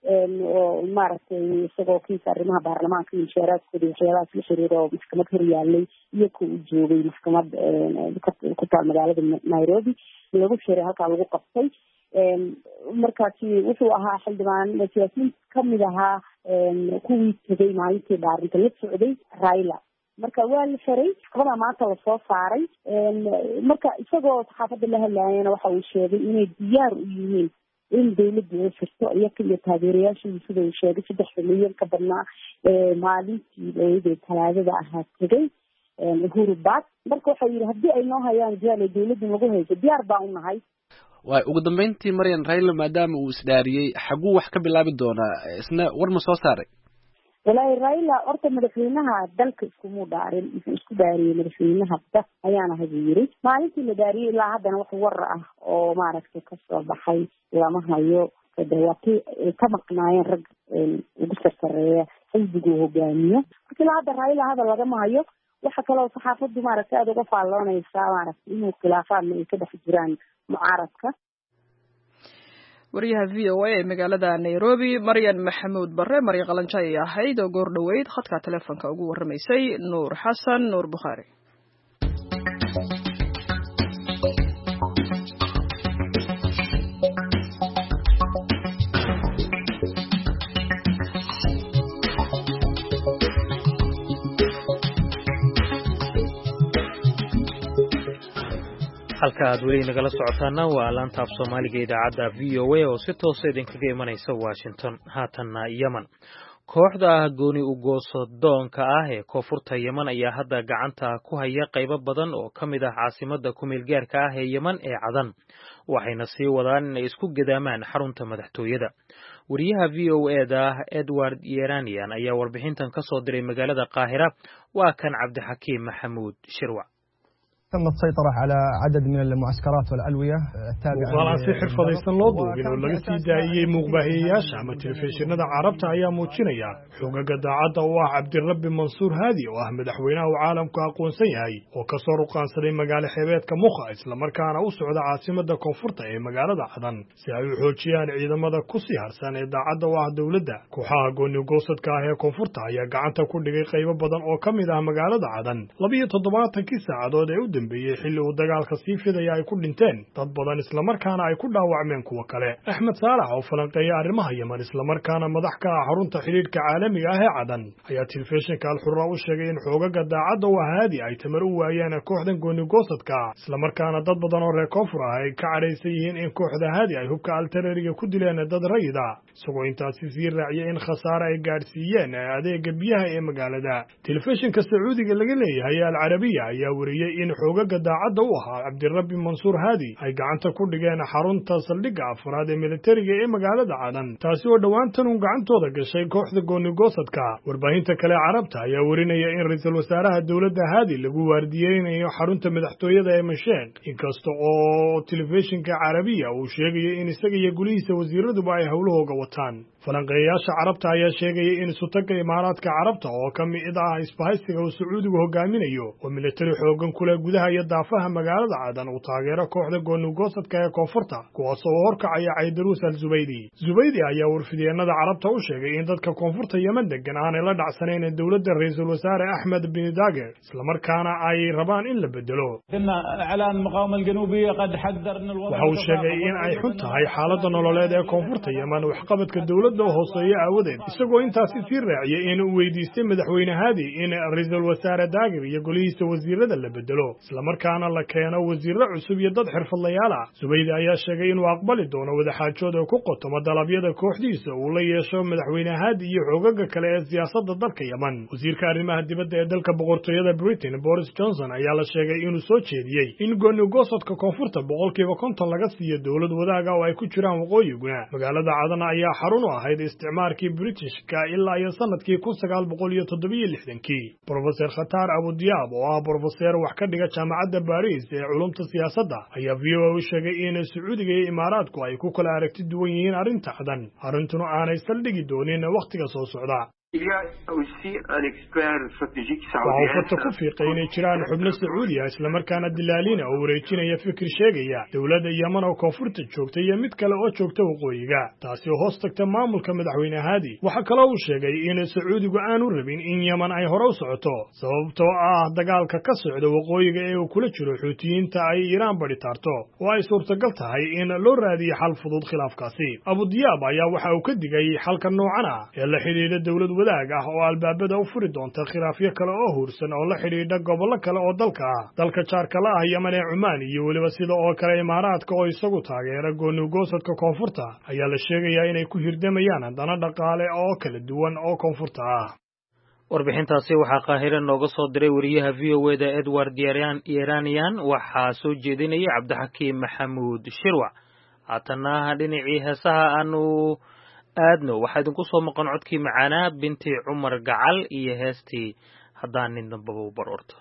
oo maaragtay isagoo kiisa arrimaha baarlamaanka iyo mushaaraadkooda waxyaabahaas la xiriira oo maxkamad hor yaalay iyo ka uu joogay maxkamad ku taal magaalada Nairobi lagu shiray halkaa lagu qabtay markaasi wuxuu ahaa xildhibaan siyaasiyiin kamid ahaa kuwii tegay maalintii dhaarinta la socday Raila marka waa la xiray maxkamada maanta lasoo saaray marka isagoo saxaafadda la hadlaayana waxa uu sheegay inay diyaar u yihiin in dawladdu ay firto iyaga iyo taageerayaashii sida uu sheegay 3 milyan ka badnaa maalintii dawladda talaadada ahaa tegay Uhuru Park marka waxa yiri haddii ay noo hayaan diyaar dawladdu lagu hayso diyaar baan u nahay way ugu dambeyntii Maryan Raila maadaama uu isdaariyay xaguu wax ka bilaabi doonaa isna war ma soo saaray walaahi Raila orta madaxweynaha dalka isku dhaarin isku daariyay madaxweynaha dad ayaana hadiyay maalintii la daariyay ilaa haddana wax war ah oo maaragtay ka soo baxay lama hayo dadwati ka maqnaayeen rag ugu sarreeya xisbiga hogaamiyo ilaa hadda Raila hada laga hayo waxa kale oo saxaafaddu maaragtay aad uga faalloonaysaa maaragtay inuu khilaafaan ay ka dhex jiraan mucaaradka wariyaha VOA ee magaalada Nairobi Maryan Maxamuud Barre Maryan Qalanjay ahayd oo goor dhaweyd khadka telefoonka ugu waramaysay Nuur Xasan Nuur Bukhari halka aad weli nagala socotaana waa laanta af Soomaaliga idaacadda VOA oo si toos ah idinkaga imanaysa Washington haatanna Yemen kooxda gooni u goosodoonka ah ee koonfurta Yemen ayaa hadda gacanta ku haya qaybo badan oo kamid ah caasimadda ku meel gaarka ah ee Yemen ee Cadan waxayna sii wadaan inay isku gadaamaan xarunta madaxtooyada wariyaha VOA-da Edward Yeranian ayaa warbixintan ka soo diray magaalada Qaahira waa kan Cabdixakiim Maxamuud Shirwac تم السيطرة على عدد من المعسكرات والألوية التابعة وقالان xirfadaysan loo duubin oo laga sii daayay muuqbaahiyeyaasha ama telefishinada carabta ayaa muujinaya xogaga daacadda oo ah Cabdirabbi Mansuur Haadi oo ah madaxweynaha uu caalamku aqoonsan yahay oo ka soo ruqaansaday magaalo xeebeedka Mukha isla markaana u socda caasimadda koonfurta ee magaalada Cadan si ay u xoojiyaan ciidamada ku sii harsan ee daacadda u ah dawladda kooxaha gooni goosadka ah ee koonfurta ayaa gacanta ku dhigay qaybo badan oo kamid ah magaalada Cadan 72 saacadood ee u xilli uu dagaalka sii fidaya ay ku dhinteen dad badan isla markaana ay ku dhaawacmeen kuwa kale Axmed Saalax oo falanqeeya arrimaha Yemen isla markaana madax ka ah xarunta xiriirka caalamiga ah ee Cadan ayaa telefishinka Al-Hurra u sheegay in xogaga daacadda u Haadi ay tamar u waayeen kooxdan gooni goosadka isla markaana dad badan oo reer koonfur ah ay ka cadhaysan yihiin in kooxda Haadi ay hubka altareriga ku dileen dad rayida isagoo intaasi sii raaciyay in khasaare ay gaarsiiyeen adeega biyaha ee magaalada telefishinka Sacuudiga laga leeyahay Al-Arabiya ayaa wariyay in xogaga daacadda u ahaa Cabdirabbi Mansuur Haadi ay gacanta ku dhigeen xarunta saldhigga afraad ee militariga ee magaalada Cadan taasi oo dhawaantan uu gacantooda gashay kooxda gooni goosadka warbaahinta kale carabta ayaa warinaya in ra'iisul wasaaraha dawladda Haadi lagu waardiyeynayo xarunta madaxtooyada ee Masheen inkasta oo telefishinka Carabiya uu sheegay in isaga iyo gulihiisa wasiiraduba ay howlahooga wataan falanqeeyaasha carabta ayaa sheegay in sutaga imaaraadka carabta oo kamid ah isbahaysiga uu Sacuudigu hogaaminayo oo militari xoogan kula gudaha iyo daafaha magaalada Cadan uu taageero kooxda gooni goosadka ee koonfurta kuwaas oo horkacaya Caydaruus al-Zubaydi ayaa warfideenada carabta u sheegay in dadka koonfurta Yemen degan aanay la dhacsanayn dawladda ra'iisul wasaare Ahmed bin Dager isla markaana ay rabaan in la bedelo waxa uu sheegay in ay xun tahay xaaladda nololeed ee koonfurta Yemen waxqabadka dawladda oo hooseeya aawadeed isagoo intaasi sii raaciyay in uu weydiistay madaxweyne Haadi in ra'iisul wasaare Dager iyo golihiisa wasiirada la bedelo isla markaana la keeno wasiirro cusub iyo dad xirfadlayaal ah Zubaydi ayaa sheegay inuu aqbali doono wadaxaajood oo ku qotoma dalabyada kooxdiisa uu la yeesho madaxweyne Haadi iyo xogaga kale ee siyaasadda dalka Yemen wasiirka arrimaha dibadda ee dalka boqortooyada Britain Boris Johnson ayaa la sheegay inuu soo jeediyay in gooni goosadka koonfurta 50% laga siiyo dawlad wadaaga oo ay ku jiraan waqooyiguna magaalada Cadan ayaa xarun u ahayd isticmaalkii Britishka ilaa iyo sanadkii 1967 Professor Khatar Abu Diab oo ah professor wax ka dhiga jaamacadda Paris ee culumta siyaasadda ayaa VOA u sheegay in Sacuudiga iyo Imaaraadku ay ku kala aragti duwan yihiin arrinta Cadan arrintuna aanay saldhigi doonin waqtiga soo socda waxau farta ku fiiqay inay jiraan xubno sacuudi ah islamarkaana dilaalina oo wareejinaya fikir sheegaya dowladda yemen oo koonfurta joogta iyo mid kale oo joogta waqooyiga taasi oo hoos tagta maamulka madaxweyne haadi waxaa kaloo uu sheegay in sacuudigu aanu rabin in yemen ay hore u socoto sababtoo ah dagaalka ka socda waqooyiga ee uu kula jiro xuutiyiinta ay iiraan bari taarto oo ay suurtagal tahay in loo raadiyo xal fudud khilaafkaasi abudiyaab ayaa waxa uu ka digay xalka noocan ah ee la xidhiidha dowlad wadaag ah oo albaabada u furi doonta khilaafyo kale oo huursan oo la xidhiidha gobollo kale oo dalka ah dalka jaarka la ah yemen ee cumaan iyo weliba sida oo kale imaaraadka oo isagu taageera goonigoosadka koonfurta ayaa la sheegayaa inay ku hirdamayaan dana dhaqaale oo kala duwan oo koonfurta ah warbixintaasi waxaa qaahire nooga soo diray wariyaha v o e da edward yeranian waxaa soo jeedinayay cabdixakiim maxamuud shirwac haatana dhinacii heesaha aanu aadno waxaa idinku soo maqan codkii macaanaa binti cumar gacal iyo heestii haddaan nin dambaba u barorto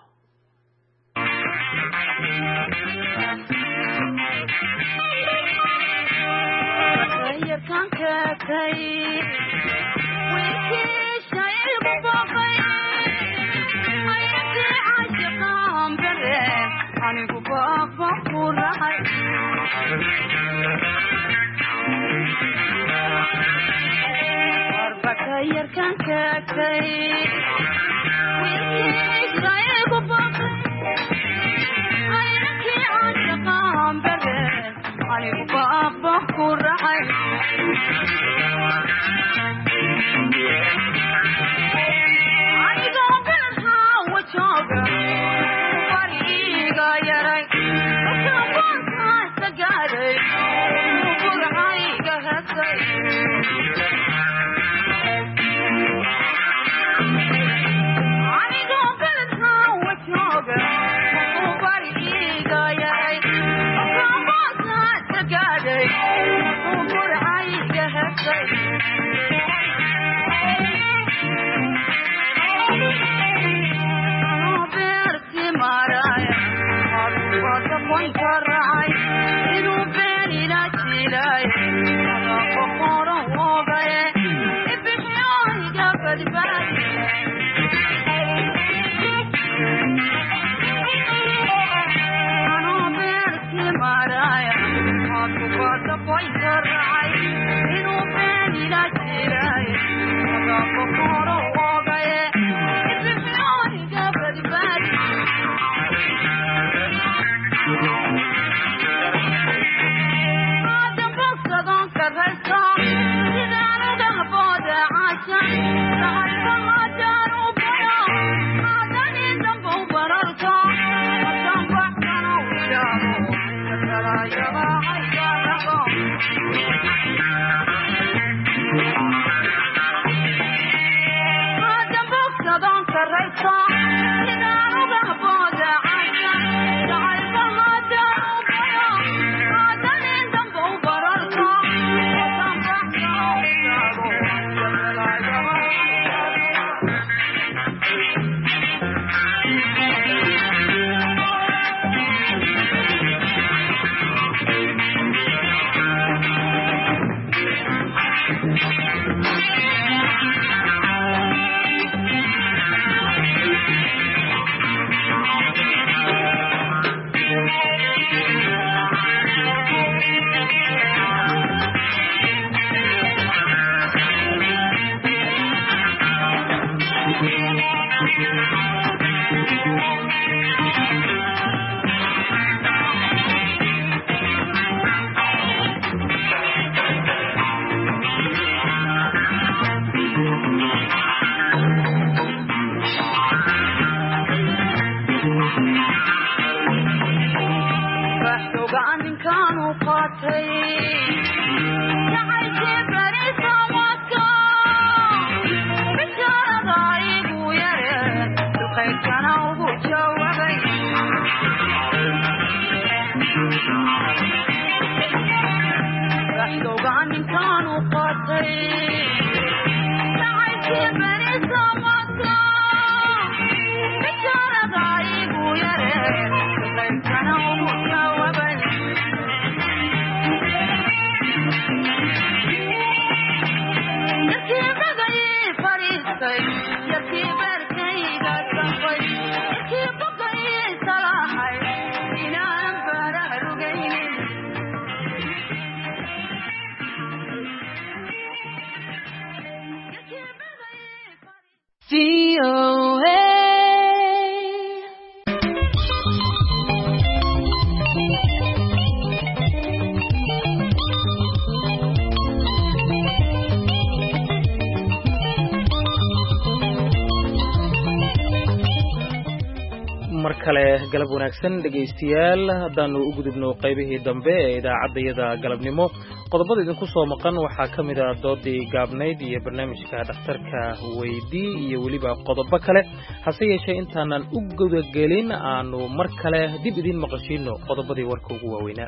kale galab wanaagsan dhegaystayaal haddaanu u gudubno qaybihii dambe ee idaacaddayada galabnimo qodobada idinku soo maqan waxaa ka mid ah doodii gaabnayd iyo barnaamijka dhakhtarka weydii iyo weliba qodobo kale hase yeeshee intaanan u gudagelin aanu mar kale dib idiin maqashiino qodobadii warka ugu waaweynaa.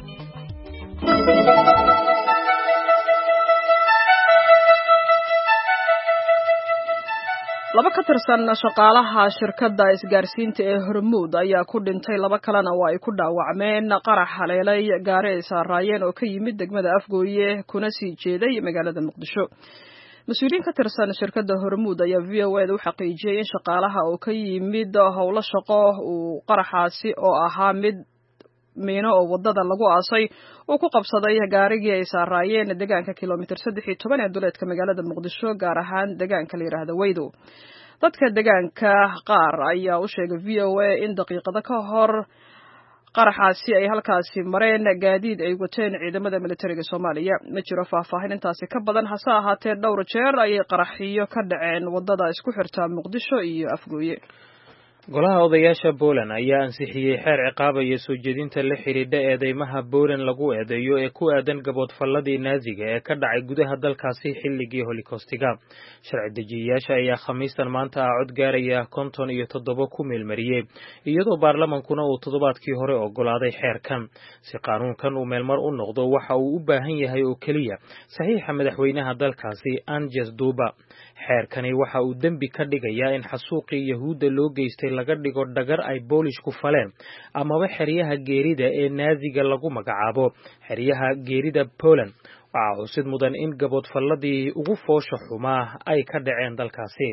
laba ka tirsan shaqaalaha shirkadda isgaarsiinta ee Hormuud ayaa ku dhintay, laba kalena waa ay ku dhaawacmeen qarax haleelay gaari ay saaraayeen oo ka yimid degmada Afgooye kuna sii jeeday magaalada Muqdisho. Mas'uuliyiin ka tirsan shirkadda Hormuud ayaa VOA u xaqiijiyay in shaqaalaha oo ka yimid howlo shaqo uu qaraxaasi oo ahaa mid miino oo wadada lagu aasay oo ku qabsaday gaarigii ay saaraayeen deegaanka kilomitir 13 ee duleedka magaalada Muqdisho, gaar ahaan deegaanka la yiraahdo Weydo. Dadka deegaanka qaar ayaa u sheegay VOA in daqiiqado ka hor qaraxaasi ay halkaasi mareen gaadiid ay wateen ciidamada militariga Soomaaliya. Ma jiro faahfaahin intaasi ka badan, hase ahaatee dhowr jeer ayay qaraxiyo ka dhaceen wadada isku xirta Muqdisho iyo Afgooye. golaha odayaasha Poland ayaa ansixiyay xeer ciqaab iyo soo jeedinta la xiriidha eedeymaha Poland lagu eedeeyo ee ku aadan gaboodfalladii Naaziga ee ka dhacay gudaha dalkaasi xilligii Holocaustiga. Sharci dejiyayaasha ayaa Khamiistan maanta cod gaaraya 57 ku meelmariyay, iyadoo baarlamankuna uu toddobaadkii hore ogolaaday xeerkan. Si qaanuunkan uu meelmar u noqdo, waxa uu u baahan yahay oo kaliya saxiixa madaxweynaha dalkaasi Andrzej Duda. xeerkani waxa uu dembi ka dhigayaa in xasuuqii Yahuudda loo geystay laga dhigo dhagar ay boolishku faleen amaba xeryaha geerida ee Naaziga lagu magacaabo xeryaha geerida Poland. Waxaa xusid mudan in gaboodfalladii ugu foosha xumaa ay ka dhaceen dalkaasi.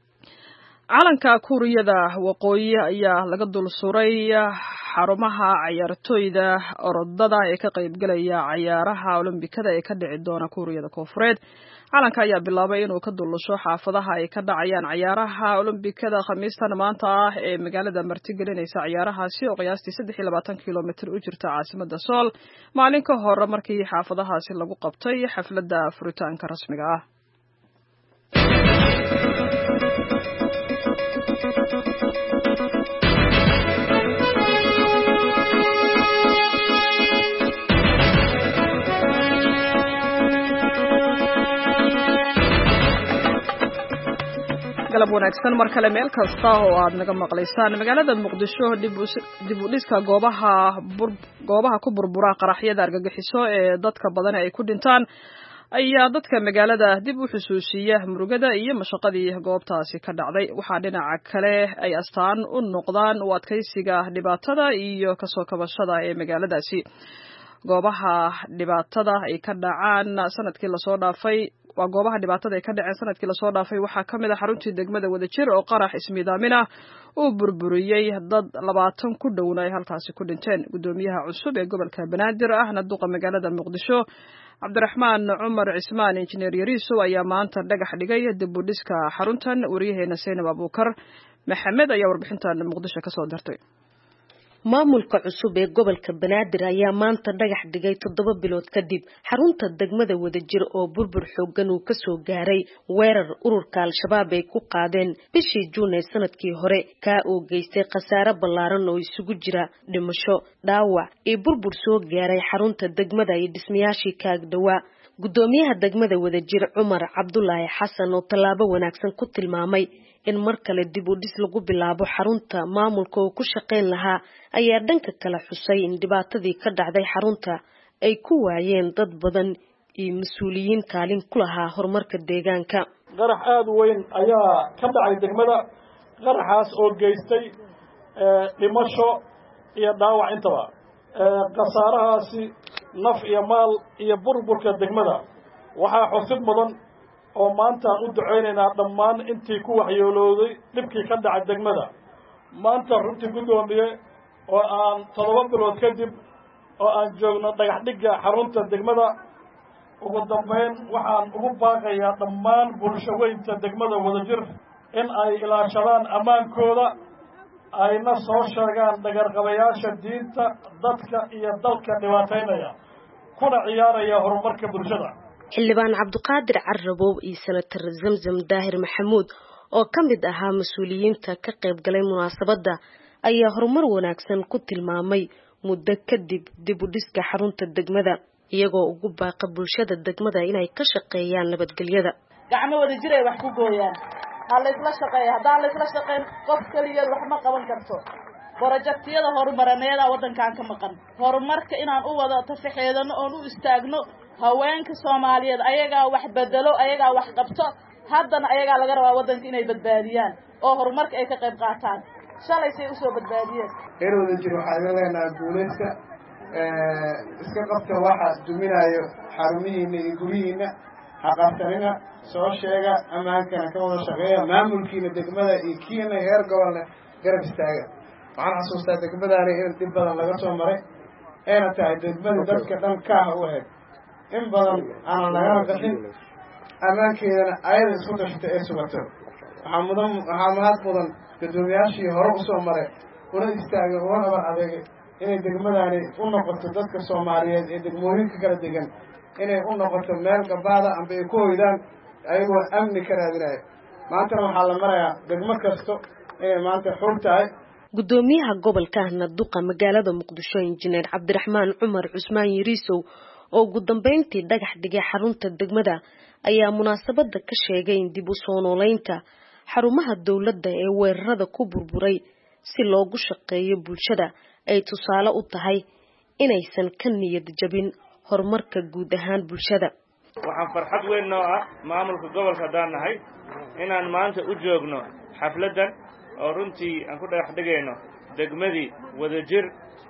calanka Kuuriyada Waqooyi ayaa laga dul suray xarumaha ciyaartooyda orodada ee ka qaybgalaya ciyaaraha Olombikada ee ka dhici doona Kuuriyada Koonfureed. calanka ayaa bilaabay inuu ka dulusho xaafadaha ay ka dhacayaan ciyaaraha Olombikada Khamiistan maanta ah ee magaalada martigelinaysa ciyaarahaasi oo qiyaastii 23 kilomitir u jirta caasimadda Seoul, maalin ka hor markii xaafadahaasi lagu qabtay xafladda furitaanka rasmiga ah. galab wanaagsan mar kale meel kasta oo aad naga maqlaysaan. magaalada Muqdisho dib u dhiska goobaha ku burbura qaraxyada argagixiso ee dadka badan ay ku dhintaan ayaa dadka magaalada dib u xusuusiya murugada iyo mashaqadii goobtaasi ka dhacday. waxaa dhinaca kale ay astaan u noqdaan u adkaysiga dhibaatada iyo kasoo kabashada ee magaaladaasi. goobaha dhibaatada ay ka dhaceen sanadkii la soo dhaafay waxaa ka mid ah xaruntii degmada Wadajir oo qarax ismiidaamin ah uu burburiyay dad 20 ku dhowna ay halkaasi ku dhinteen. gudoomiyaha cusub ee gobolka Banaadir ahna duqa magaalada Muqdisho Cabdiraxmaan Cumar Cismaan Injineer Yariiso ayaa maanta dhagax dhigay dib u dhiska xaruntan. wariyaheena Seenab Abuukar Maxamed ayaa warbixintan Muqdisho ka soo dirtay. maamulka cusub ee gobolka Banaadir ayaa maanta dhagax dhigay 7 bilood kadib xarunta degmada Wadajir oo burbur xoogan uu ka soo gaaray weerar ururka Al-Shabaab ay ku qaadeen bishii Juun ee sanadkii hore ka oo geystay khasaare ballaaran oo isugu jira dhimasho, dhaawac iyo burbur soo gaaray xarunta degmada iyo dhismayaashii ka agdhawaa. gudoomiyaha degmada Wadajir Cumar Cabdullaahi Xasan oo tallaabo wanaagsan ku tilmaamay in mar kale dib u dhis lagu bilaabo xarunta maamulka oo ku shaqeyn lahaa ayaa dhanka kale xusay in dhibaatadii ka dhacday xarunta ay ku waayeen dad badan iyo mas'uuliyiin kaalin ku lahaa horumarka deegaanka. qarax aad u weyn ayaa ka dhacay degmada, qaraxaas oo geystay dhimasho iyo dhaawac intaba. khasaarahaasi naf iyo maal iyo burburka degmada waxaa xusid mudan oo maanta u duceynaynaa dhammaan intii ku waxyeelooday dhibkii ka dhacay degmada. maanta runtii gudoomiye oo aan 7 bilood kadib oo aan joogno dhagax dhigga xarunta degmada, ugu dambeyn waxaan ugu baaqayaa dhammaan bulshaweynta degmada Wadajir in ay ilaashadaan ammaankooda, ayna soo sheegaan dhagarqabayaasha diinta, dadka iyo dalka dhibaateynaya kuna ciyaaraya horumarka bulshada. xildhibaan Cabdiqaadir Carrabow iyo senator Zamzam Daahir Maxamuud oo ka mid ahaa mas'uuliyiinta ka qayb galay munaasabadda ayaa horumar wanaagsan ku tilmaamay muddo kadib dib u dhiska xarunta degmada iyagoo ugu baaqa bulshada degmada inay ka shaqeeyaan nabadgelyada gacmo wada jir ay wax ku gooyaan hal isla shaqeeyo haddaan la isla shaqeyn qof kaligeed wax ma qaban karto borojektiyada horumarineed wadankan ka maqan horumarka inaan u wada tafaxeedano oo u istaagno haweenka Soomaaliyeed ayaga wax bedelo ayaga wax qabto haddana ayaga laga rabaa wadanka inay badbaadiyaan oo horumarka ay ka qayb qaataan shalay say u soo badbaadiyeen wada jir waxa leenahay guuleedka iska qabta waxa duminayo xarumihiina iyo gurihiina haqabtanina soo sheega amaankana ka wada shaqeeya maamulkiina degmada iyo kiina heer gobolna garab istaaga waxaan xasuustaa degmadaani in dib badan laga soo maray ayna tahay degmada dadka dhan kaaha u ahayd in badan aanan lagala qaxin ammaankeedana ayada isku tashatay ee sugato waxaa mahad mudan guddoomiyaashii hore usoo maray una istaagay una nabar adeegay inay degmadaani u noqoto dadka Soomaaliyeed ee degmooyinka kala degan inay u noqoto meel gabaada amba ay ku hoydaan ayagoo amni ka raadinaya maantana waxaa la marayaa degmo kasto inay maanta xog tahay gudoomiyaha gobolka Naduqa magaalada Muqdisho injineer Cabdiraxmaan Cumar Cusmaan Yariisow oo ugu dambeyntii dhagax dhigay xarunta degmada ayaa munaasabada ka sheegay in dib u soo nooleynta xarumaha dawladda ee weerarada ku burburay si loogu shaqeeyo bulshada ay tusaale u tahay inaysan ka niyad jabin horumarka guud ahaan bulshada waxaan farxad weyn noo ah maamulka gobolka hadaan nahay inaan maanta u joogno xafladan oo runtii aan ku dhagax dhigayno degmadii wadajir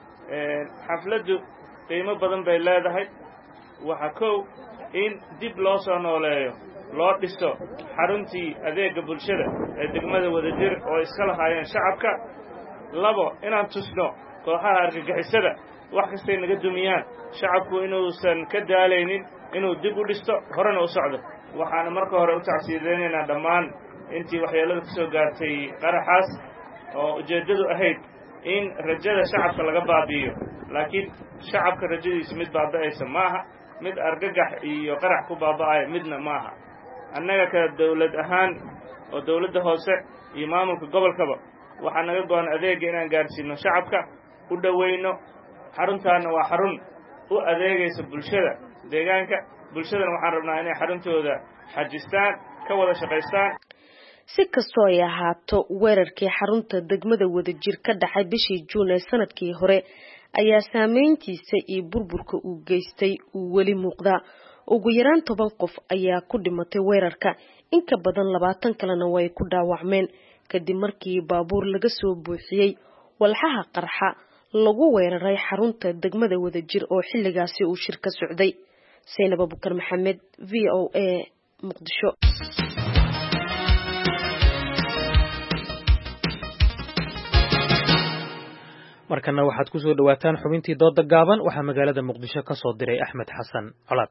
xafladu qiimo badan bay leedahay waxa koow in dib loo soo nooleeyo loo dhiso xaruntii adeega bulshada ee degmada wadajir oo iska lahaayeen shacabka labo inaan tusno kooxaha argagixisada wax kastay naga dumiyaan shacabku inuusan ka daalaynin inuu dib u dhisto horena u socdo waxaan marka hore u tacsiideynaa dhammaan intii waxyeelada ku soo gaartay qaraxaas oo ujeedadu ahayd in rajada shacabka laga baabiyo laakiin shacabka rajadiisu mid baaba'aysa maaha mid argagax iyo qarax ku baaba'ay midna maaha annaga ka dawlad ahaan oo dawladda hoose iyo maamulka gobolkaba waxaa naga go'an adeega inaan gaarsiino shacabka u dhaweyno xaruntaana waa xarun u adeegaysa bulshada deegaanka bulshadana waxaan rabnaa inay xaruntooda xajistaan ka wada shaqaystaan si kastoo ay ahaato weerarkii xarunta degmada wadajir ka dhacay bishii Juun ee sanadkii hore ayaa saameyntiisa iyo burburka uu geystay uu weli muuqda ugu yaraan 10 qof ayaa ku dhimatay weerarka in ka badan 20 kalena way ku dhaawacmeen kadib markii baabuur laga soo buuxiyay walxaha qarxa lagu weeraray xarunta degmada wadajir oo xilligaasi uu shir ka socday Saynab Abubakar Maxamed VOA Muqdisho markana waxaad ku soo dhawaataan xubintii dooda gaaban waxaa magaalada Muqdisho ka soo diray Axmed Xasan Colaad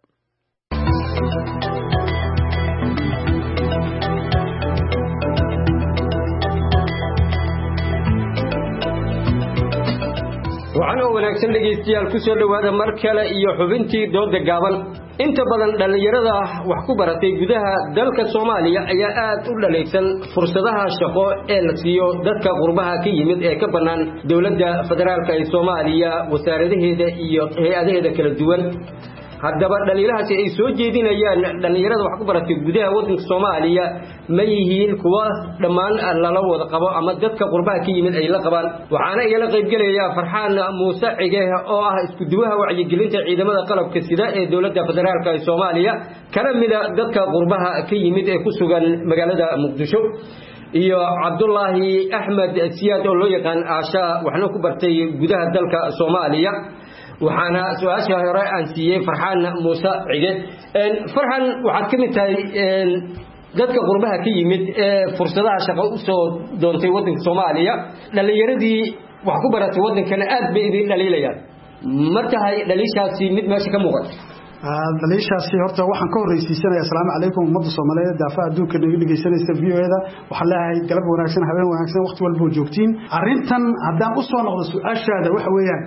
waxaan oo wanaagsan dhageystayaal ku soo dhawaada mar kale iyo xubintii dooda gaaban inta badan dhalinyarada wax ku baratay gudaha dalka Soomaaliya ayaa aad u dhalaysan fursadaha shaqo ee la siiyo dadka qurbaha ka yimid ee ka banaan dawladda federaalka ee Soomaaliya wasaaradaheeda iyo hay'adaheeda kala duwan haddaba dhalinyaradaasi ay soo jeedinayaan dhalinyarada wax ku baratay gudaha waddanka Soomaaliya ma yihiin kuwa dhammaan la wada qabo ama dadka qurbaha ka yimid ay la qabaan waxaana ay la qayb galaya Farxaan Muuse Cige oo ah isku duwaha wacyigelinta ciidamada qalabka sida ee dawladda federaalka ee Soomaaliya kana mid ah dadka qurbaha ka yimid ee ku sugan magaalada Muqdisho iyo Cabdullaahi Axmed Siyaad oo loo yaqaan Aasha waxna ku bartay gudaha dalka Soomaaliya waxaana su'aasha hore aan siiyay Farxaan Muuse Cige Farxaan waxaad ka mid tahay dadka qurbaha ka yimid ee fursadaha shaqo u soo doontay waddanka Soomaaliya dhalinyaradii wax ku baratay waddankana aad bay idin dhaliilayaan martahay dhaliishaasi mid meesha ka muuqata dhaliishaasi horta waxaan ka horreysiisanaya assalaamu calaykum ummadda Soomaaliyeed daafa adduunka naga dhageysanaysa VOA-da waxaan leeyahay galab wanaagsan habeen wanaagsan waqti walba oo joogtiin arrintan haddaan u soo noqdo su'aashaada waxa weeyaan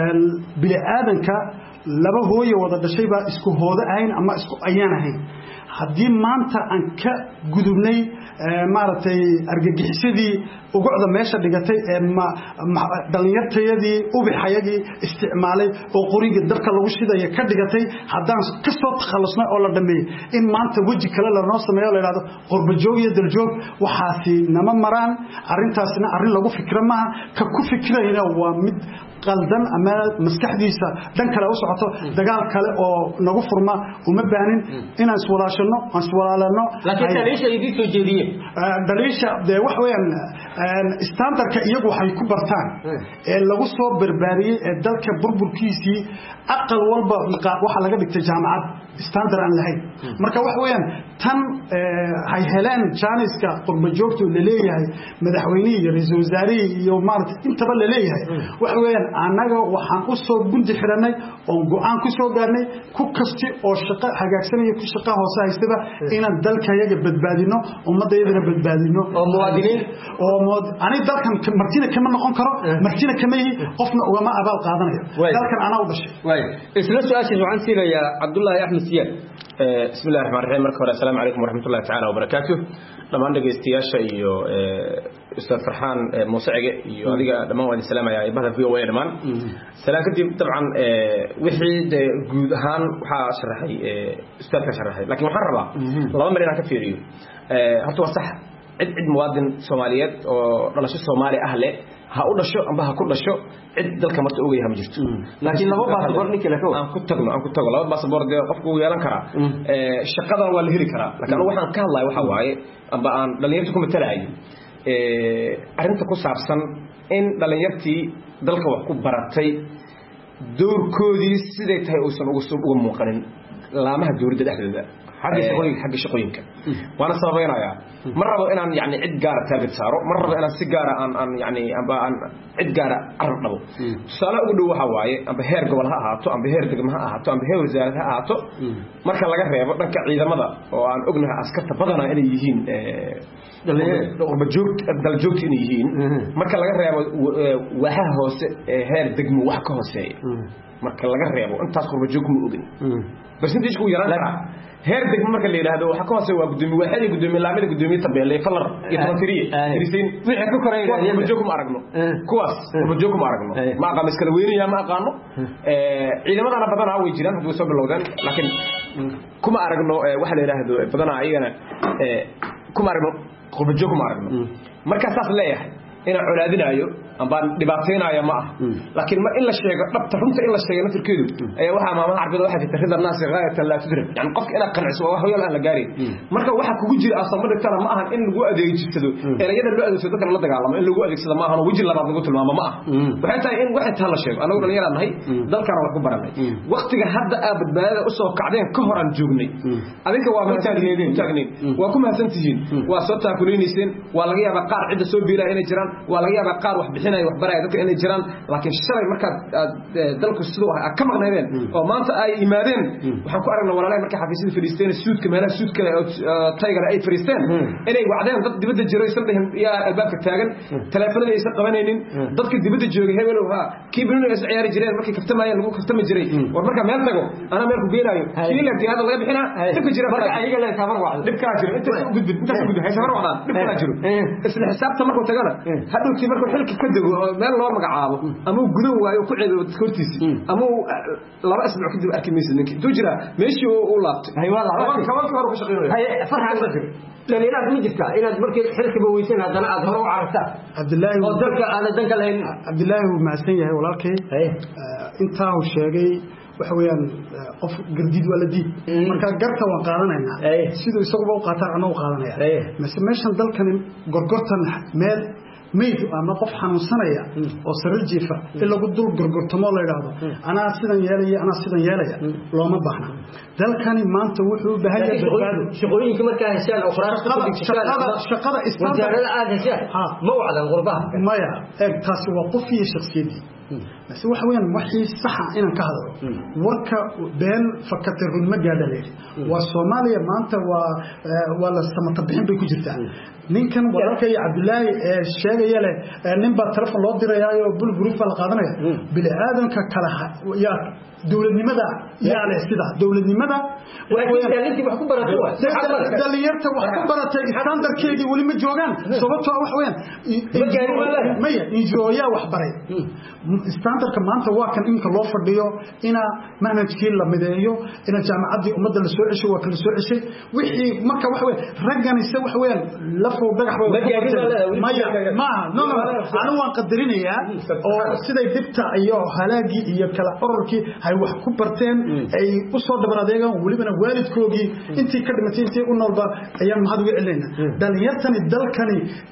bini aadanka laba hooyo wada dhashay baa isku hooda ahayn ama isku ayaan ahayn haddii maanta aan ka gudubnay maaragtay argagixisadii ugucda meesha dhigatay ee dhalinyartayadii ubixayagii isticmaalay oo qorigii dabka lagu shidaya ka dhigatay haddaan ka soo takhallusnay oo la dhameeyey in maanta weji kale lanoo sameeyo la yidhahdo qurbajoog iyo daljoog waxaasi nama maraan arrintaasina arrin lagu fikra maaha ka ku fikirayna waa mid qaldan ama maskaxdiisa dhan kale u socoto dagaal kale oo nagu furma uma baanin inaan iswalaashano aan iswalaalano laakiin daliisha idin soo jeediye daliisha de wax weeyaan standardka iyagu waxay ku bartaan ee lagu soo barbaariyay ee dalka burburkiisii aqal walba waxa laga dhigtay jaamacad standard aan lahayn marka wax weeyaan tan hay heleen jaaniska qurba joogto la leeyahay madaxweynaha iyo ra'iisul wasaaraha iyo maarta intaba la leeyahay wax weeyaan anaga waxaan u soo gundi xiranay oo go'aan ku soo gaarnay ku kasti oo shaqo hagaagsanaya ku shaqo hoose haystaba inaan dalkayaga badbaadino ummadayadana badbaadino oo muwaadiniin oo ani dalkan martina kama noqon karo martina kama yi qofna ugama abaal qaadanayo dalkan ana u dhashay way isla su'aashiisa waxaan siinayaa Cabdullaahi Axmed Siyaad bismillaahir rahmaanir rahiim marka hore assalaamu calaykum waraxmatullaahi ta'ala wa barakaatuh dhamaan dhageystayaasha iyo ustaad Farxaan Muusacige iyo adiga dhamaan waan salaamayaa ibada VOA dhamaan salaam kadib dabcan wixii guud ahaan waxa sharaxay ustaadka sharaxay laakiin waxaan rabaa laba mar inaan ka fiiriyo horta waa sax cid muwaadin Soomaaliyeed oo dhalasho Soomaali ah leh ha u dhasho amba ha ku dhasho cid dalka marta uga yahay ma jirto laakiin laba baasaboor ninka la aan ku tagno laba baasaboor de qofku uu yeelan kara shaqada waa la heli karaa laakiin waxaan ka hadlayo waxa waaye amba aan dhalinyarta ku matalayo arinta ku saabsan in dhalinyartii dalka wax ku baratay doorkoodii siday tahay uusan uga muuqanin laamaha dawladda dhexdeeda xagga shaqooyinka waana sababeynaya ma rabo inaan yani cid gaara taagid saaro ma rabo inaan si gaara aan yani amba aan cid gaara carab dhabo tusaale ugu dhow waxa waaye amba heer gobol ha ahaato amba heer degmo ha ahaato amba heer wasaarad ha ahaato marka laga reebo dhanka ciidamada oo aan ognahay askarta badanaa inay yihiin daljoogta inay yihiin marka laga reebo waaxaha hoose heer degmo wax ka hooseeya marka laga reebo intaas qurbajoog ma ogin percentage ku yaraan kara heer degmo marka la yiraahdo waxa ka hooseeya waa gudoomiye waaxda gudoomiye laamada gudoomiye tabeelle falar iyo tafsiriye dirisiin wixii ku koreeyay qurbajoog ma aragno kuwaas qurbajoog ma aragno ma aqaan iskala weynaya ma aqaano ciidamadana badanaa way jiraan hadii soo bilowdaan laakiin kuma aragno waxa la yiraahdo badanaa ayagana kuma aragno qurbajoog ma aragno marka saas leeyahay ina colaadinayo amba dhibaateenaya ma ah laakiin ma in la sheego dhabta runta in la sheego nafirkeedu ayaa waxa maamaha arbada waxa ka tirada naas gaayatan la tudrib yani qofka ina qanciso wax weeyaan aan la gaarin marka waxa kugu jira asamada kala ma ahan in lagu adeegsado erayada loo adeegsado dadka la dagaalamo in lagu adeegsado ma ahan waji labaad lagu tilmaamo ma ah waxay tahay in waxa taa la sheego anagu dhalinyarada nahay dalkana wax ku baranay waqtiga hadda aad badbaadada u soo kacdeen ka hor aan joognay adinka waa taagneedeen waa ku mahadsantihiin waa soo taakuleynayeen waa laga yaabaa qaar cid soo biilaa inay jiraan waa laga yaabaa qaar wax bixinay wax baraya dadka inay jiraan laakiin shalay marka dalku sidoo ah ka maqnaydeen oo maanta ay imaadeen waxaan ku aragnaa walaalay marka xafiisyada fadhiisteen suudka meelaha suudka tiger ay fadhiisteen inay wacdeen dad dibadda jiray sanadeen yaa albaabka taagan telefoonada ay qabanaynin dadka dibadda joogay hebel waa kiibinuna is ciyaari jireen markay kaftamayeen lagu kaftami jiray war marka meel tago ana meel ku geenayo kiila diyaada laga bixina dibka jira marka ayaga la sabar wacdo dibka jira inta u gudbin hay sabar wacdaan dibka jiro isla xisaabta markuu tagana hadhowtii markuu xilka ka dago meel loo magacaabo ama gudan waayo ku ceedo dadkoortiisi ama laba asbuuc kadib arkimaysid ninki intuu jira meeshii uu laabtay haywaada kabanka hore ku shaqeynaya hay farxan badr daliilad ma jirta inaad markii xilka baweysan hadana aad hore u cararta Abdullaahi oo dalka aan danka lahayn Abdullaahi uu maasan yahay walaalkay intaa uu sheegay waxa weeyaan qof gardid wala diid marka garta waan qaadanayna sidoo isagu u qaataa anoo qaadanaya meeshan dalkan gorgortan meel meyd ama qof xanuunsanaya oo sarir jiifa in lagu dul gorgortamo la yiraahdo ana sidan yeelaya looma baahna dalkani maanta wuxuu u baahan yahay badbaado shaqooyinka markaa heshaan oo shaqada wasaarada aad heshaan ma wacdan qurbaha maya taasi waa qof iyo shakhsiyadii bas waxa weeyaan wixii sax ah inaan ka hadlo warka been fakatay run ma gaadhalay waa Soomaaliya maanta waa la samata bixin bay ku jirtaa ninkan walaalkay Cabdullaahi sheegaya leh nin baa telefoon loo dirayaayo bulbul la qaadanaya bil aadanka kala yaa dawladnimada yaa leh sida dawladnimada waxay wax ku baratay daliyarta wax ku baratay standardkeedii wali ma joogan sababtoo wax weyn maya injooya wax baray standardka maanta waa kan inka loo fadhiyo ina manhajkii la mideeyo ina jaamacadii ummadda la soo cesho waa kala soo ceshay wixii marka wax weyn raggan isa wax weyn la fuu dhagax maya ma no anu waan qadarinayaa oo siday dibta iyo halaagi iyo kala ururkii ay wax ku barteen ay u soo dhabar adeegan walibana waalidkoogii intii ka dhimatay intii u noolba ayaan mahad uga celinayna dhalinyartani dalkani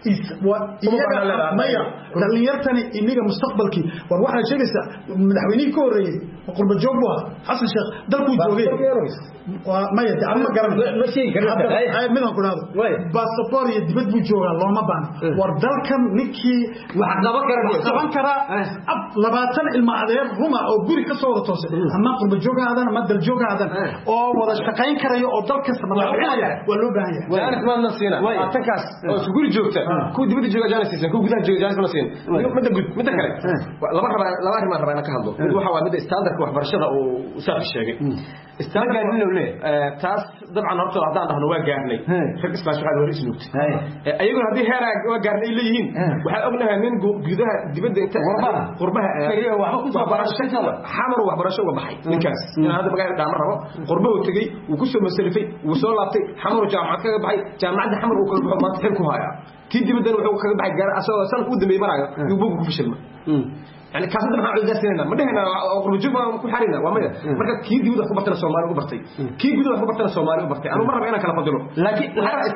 maya dhalinyartani iniga mustaqbalkii war waxay sheegaysaa madaxweynihii ka horeeyay qurba joog buu ahaa xasan sheekh dalkuu joogay maya ama garan midaan ku dhahdo basaboor iyo dibad buu joogaa looma baana war dalkan ninkii wax qaban karaa 20 ilma adeer ruma oo guri ka soo wada toosay ama qurba joog aadan ama dal joog aadan oo wada shaqayn karayo oo dalka samadaxinaya waa loo baahan yahay waanak ma nasiina tankaas oo guri joogta ku dibada jooga jaanasiisan ku gudaha jooga jaanas ma siin mid kale laba raba ka hadlo waxa waa mid standardka waxbarashada oo saaf sheegay standardka inuu leeyahay taas dabcan horta hadaan dhahno waa gaarnay rag islaash waxa hore isnuugtay ayagu hadii heer waa gaarnay leeyihiin waxa ognahay nin gudaha dibada inta qurbaha waxbarashada xamar waxbarasho uga baxay ninkaas in hada magaalada dhaamar rabo qurbo uu tagay uu ku soo masalifay uu soo laabtay xamar jaamacad kaga baxay jaamacada xamar uu ka baxo maanta xil ku haya kii dibada wuxuu kaga baxay gaar asoo san u dambeeyay marayo uu buug ku fishilma يعني كاسد ما عاوز أسنينا ما دهنا أقرب ما كل حرينا وما مرة كي جود أخو بطل الصومالي وبرتي كي جود أخو بطل الصومالي وبرتي أنا مرة بينا كلا فضلوا لكن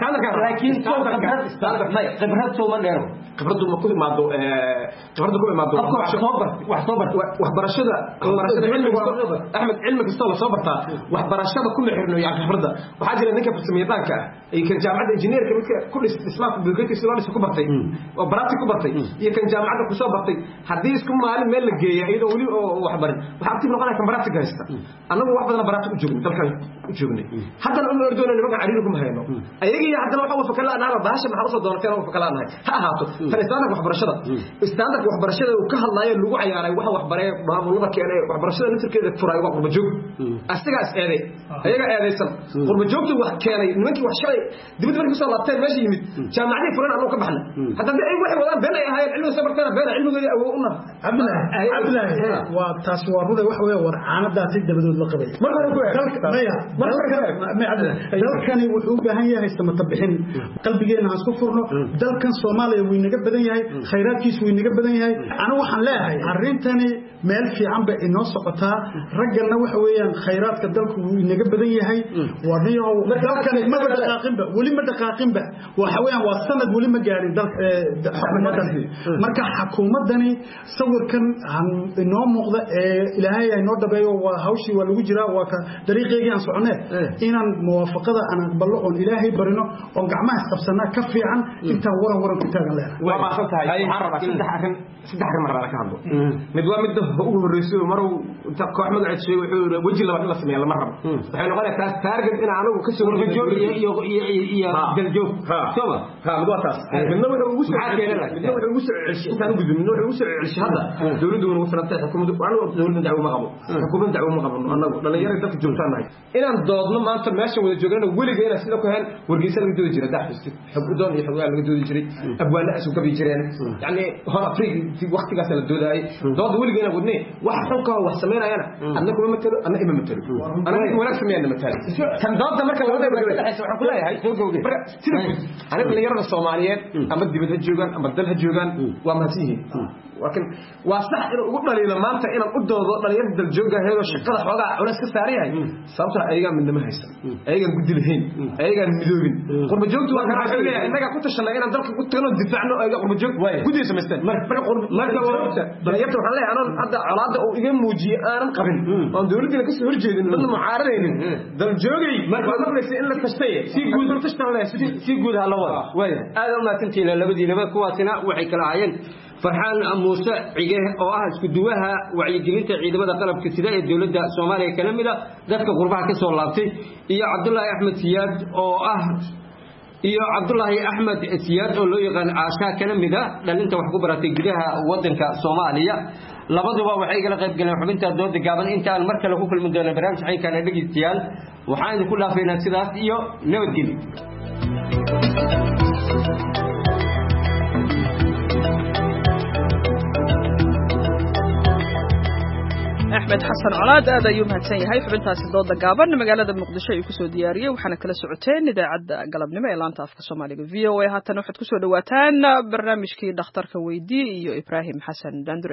خبرات صومالي خبرته ما كل ما دو خبرته كل ما دو وحبرشة أحمد علمك استوى صبرته وحبرشة كل حرنا يعني خبرته وحاجة لأنك في السميتان كان جامعة إنجنير كل إسلام بيقولك إسلام كبرتي وبراتي كبرتي كان جامعة كصبرتي حديثكم maalin meel la geeyay iyadoo wali wax baran waxa abti noqonay kan baraati gaysta anagu wax badan baraati u joognay dalkan u joognay haddana uu ordoonay nimanka cariirku ma hayno ayaga haddana waxa uu fakala anaga baasha maxaa soo doonteen oo fakala anahay ha ahaato fariistaanka waxbarashada uu ka hadlayo lagu ciyaaray waxa wax baray maamulada keenay waxbarashada naftirkeeda furay waa qurba joog asigaas eeday ayaga eedaysan qurba joogtu wax keenay nimankii wax shalay dibad markii soo laabteen meeshii yimid jaamacadii furan anagu ka baxna haddana ay wax wadaan been ay ahaayeen cilmiga sabartana been cilmiga ay u nahay Abdullah waa taas waa ruday wax weey war caanadaasi dabadood la qabay dalkani wuxuu u baahan yahay samata bixin qalbigeena aan isku furno dalkan Soomaaliya wuu inaga badan yahay khayraadkiisu wuu inaga badan yahay ana waxaan leeyahay arintani meel fiican ba inoo socotaa ragana waxa weeyaan khayraadka dalku wuu inaga badan yahay wadiyo dalkani ma dhaqaaqinba wali ma dhaqaaqinba waxa weeyaan waa sanad wali ma gaarin dalka marka xukuumadani sawirkan inoo muuqda ilaahay ay noo dhabeeyo waa hawshii waa lagu jiraa waa ka dariiqeygii aan soconay inaan muwaafaqada aan aqbalo oo ilaahay barino oo gacmaha qabsana ka fiican inta waran ku taagan leeyahay waa ma santahay waxaan rabaa saddex arrin marra ka hadlo mid waa mid ugu horreysay maruu inta koox magaceed sheegay wuxuu waji laba la sameeyay lama rabo waxay noqonaysaa taas target in aanu ka soo horjeedo iyo galjoog soo mid waa taas midna wuxuu ugu soo celshay intaan gudbin wuxuu ugu soo celshay hadda dawladdu uu sanadka xukuumaddu dawladda dacwo ma qabo xukuumadda dacwo ma qabo anagu dhalinyarada dadka joogtaanahay inaan doodno maanta meesha wada joogana weliga inaan sida ku heen wargeysa laga doodi jiray daxfistii xukuumadda iyo xogaa laga doodi jiray abwaana asu ka bi jireen yani hor afrika waqtigaas la doodaay dood weliga inaan wadnay wax xulka wax sameeyana anna kuma matalo anna ima matalo anna wanaag sameeyana matalo tan doodda marka la wada waxaan ku leeyahay ana dhalinyarada Soomaaliyeed ama dibadda joogan ama dalka joogan waa mahadsiin laakiin waa sax inuu ugu dhaliilo maanta inaan u doodo dhalinyarada dal jooga heedo shaqada xogaa culays ka saarayay sababta ayaga midnimo haysan ayaga gudi lahayn ayaga midoobin qurba joogtu waa ka leeyahay inaga ku tashanay inaan dalka ku tagno difaacno ayaga qurba joog gudi sameysteen marka dhalinyarada waxaan leeyahay anoo hadda colaada oo iga muujiye aanan qabin oo dawladda ka soo horjeedin dadna mucaaradeen dal joogay marka markay in la tashtay si guud u tashtaan si guud ha la wada way aad u maatintiina labadiinaba kuwaasina waxay kala hayeen farxaan muuse cige oo ah isku duwaha wacyigelinta ciidamada qalabka sida ee dowladda Soomaaliya kana mid ah dadka qurbaha ka soo laabtay iyo Cabdullaahi Axmed Siyaad oo ah oo loo yaqaan Aasha kana mid ah dhalinta wax ku baratay gudaha wadanka Soomaaliya labaduba waxay igala qayb galeen xubinta dooda gaaban inta aan markale ku kulmin doono barnaamij ay kala dhageystayaal waxaan idinku dhaafaynaa sidaas iyo nabadgelyo أحمد حسن علاad aad ayuu mahadsan yahay xubintaasi dooda gaaban magaalada muqdisho ay ku soo diyaariyay waxaana kala socoteen idaacadda galabnimo ee laanta afka Soomaaliga VOA haatan waxaad ku soo dhawaataan barnaamijkii dhakhtarka weydii iyo Ibrahim Xasan Dandure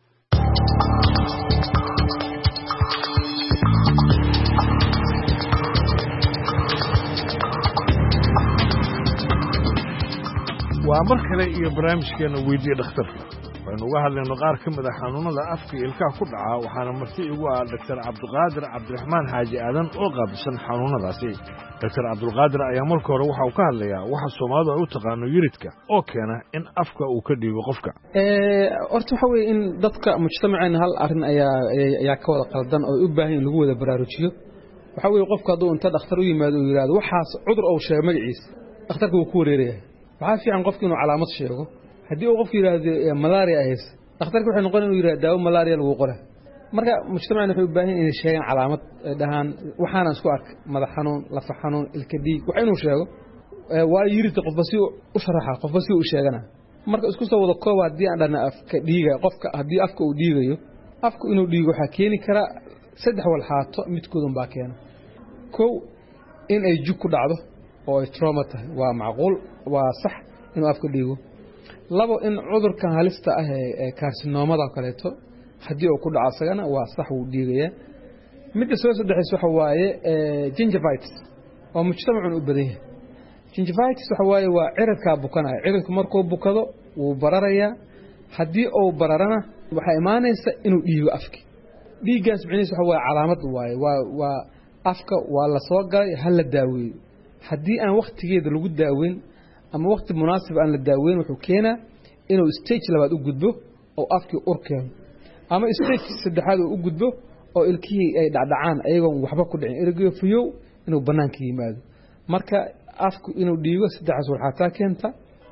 waa mar kale iyo barnaamijkeena weydii dhakhtarka waxaynu uga hadlayno qaar ka mid ah xanuunada afka ilkaha ku dhaca waxaana marti igu ah Dr. Cabdiqaadir Cabdiraxmaan Xaaji Aadan oo qaabilsan xanuunadaasi Dr. Cabdiqaadir ayaa marka hore waxa uu ka hadlayaa waxa Soomaalidu ay u taqaano yiridka oo keena in afka uu ka dhiibo qofka horta waxa weeye in dadka mujtamaceen hal arin ayaa ka wada qaldan oo u baahan in lagu wada baraarujiyo waxa weeye qofka hadduu inta dhakhtar u yimaado uu yiraahdo waxaas cudur oo sheegay magaciisa dhakhtarku wuu ku wareerayaa waxa fiican qofku inuu calaamad sheego haddii uu qofku yiraahdo malaria ayis dhakhtarku wuxuu noqon inuu yiraahdo daawo malaria lagu qoraa marka mujtamacna wuxuu u baahan yahay inay sheegaan calaamad dhahan waxaan isku ark madax xanuun laf xanuun ilka dhiig waxa inuu sheego waa yiridka qof basi u sharaxa qof basi u sheegana marka isku soo wada koob hadii aan dhana afka dhiiga qofka hadii afka uu dhiigayo afku inuu dhiigo waxa keeni kara saddex walxaato midkood baa keena koow in ay jug ku dhacdo oo ay trauma tahay waa macquul waa sax inuu afka dhiigo labo in cudurkan halista ah ee carcinomada kaleeto hadii uu ku dhaco asagana waa sax uu dhiigaya midda soo saddexayso waxa waaye gingivitis oo mujtamacu u badan yahay gingivitis waxa waaye waa ciridka bukanaya ciridku markuu bukado wuu bararaya hadii uu bararana waxa imaanaysa inuu dhiigo afki dhiigaas micnihiisu waxa waaye calaamad waaye waa afka waa la soo galay hal la daaweeyo hadii aan waqtigeeda lagu daaweyn ama waqti munaasib aan la daaweyn wuxuu keenaa inuu stage labaad u gudbo oo afkii ur keeno ama stage saddexaad uu u gudbo oo ilkihii ay dhacdhacaan ayagoon waxba ku dhicin ergeyo fiyow inuu banaanka yimaado marka afku inuu dhiigo saddexaas waxaa keenta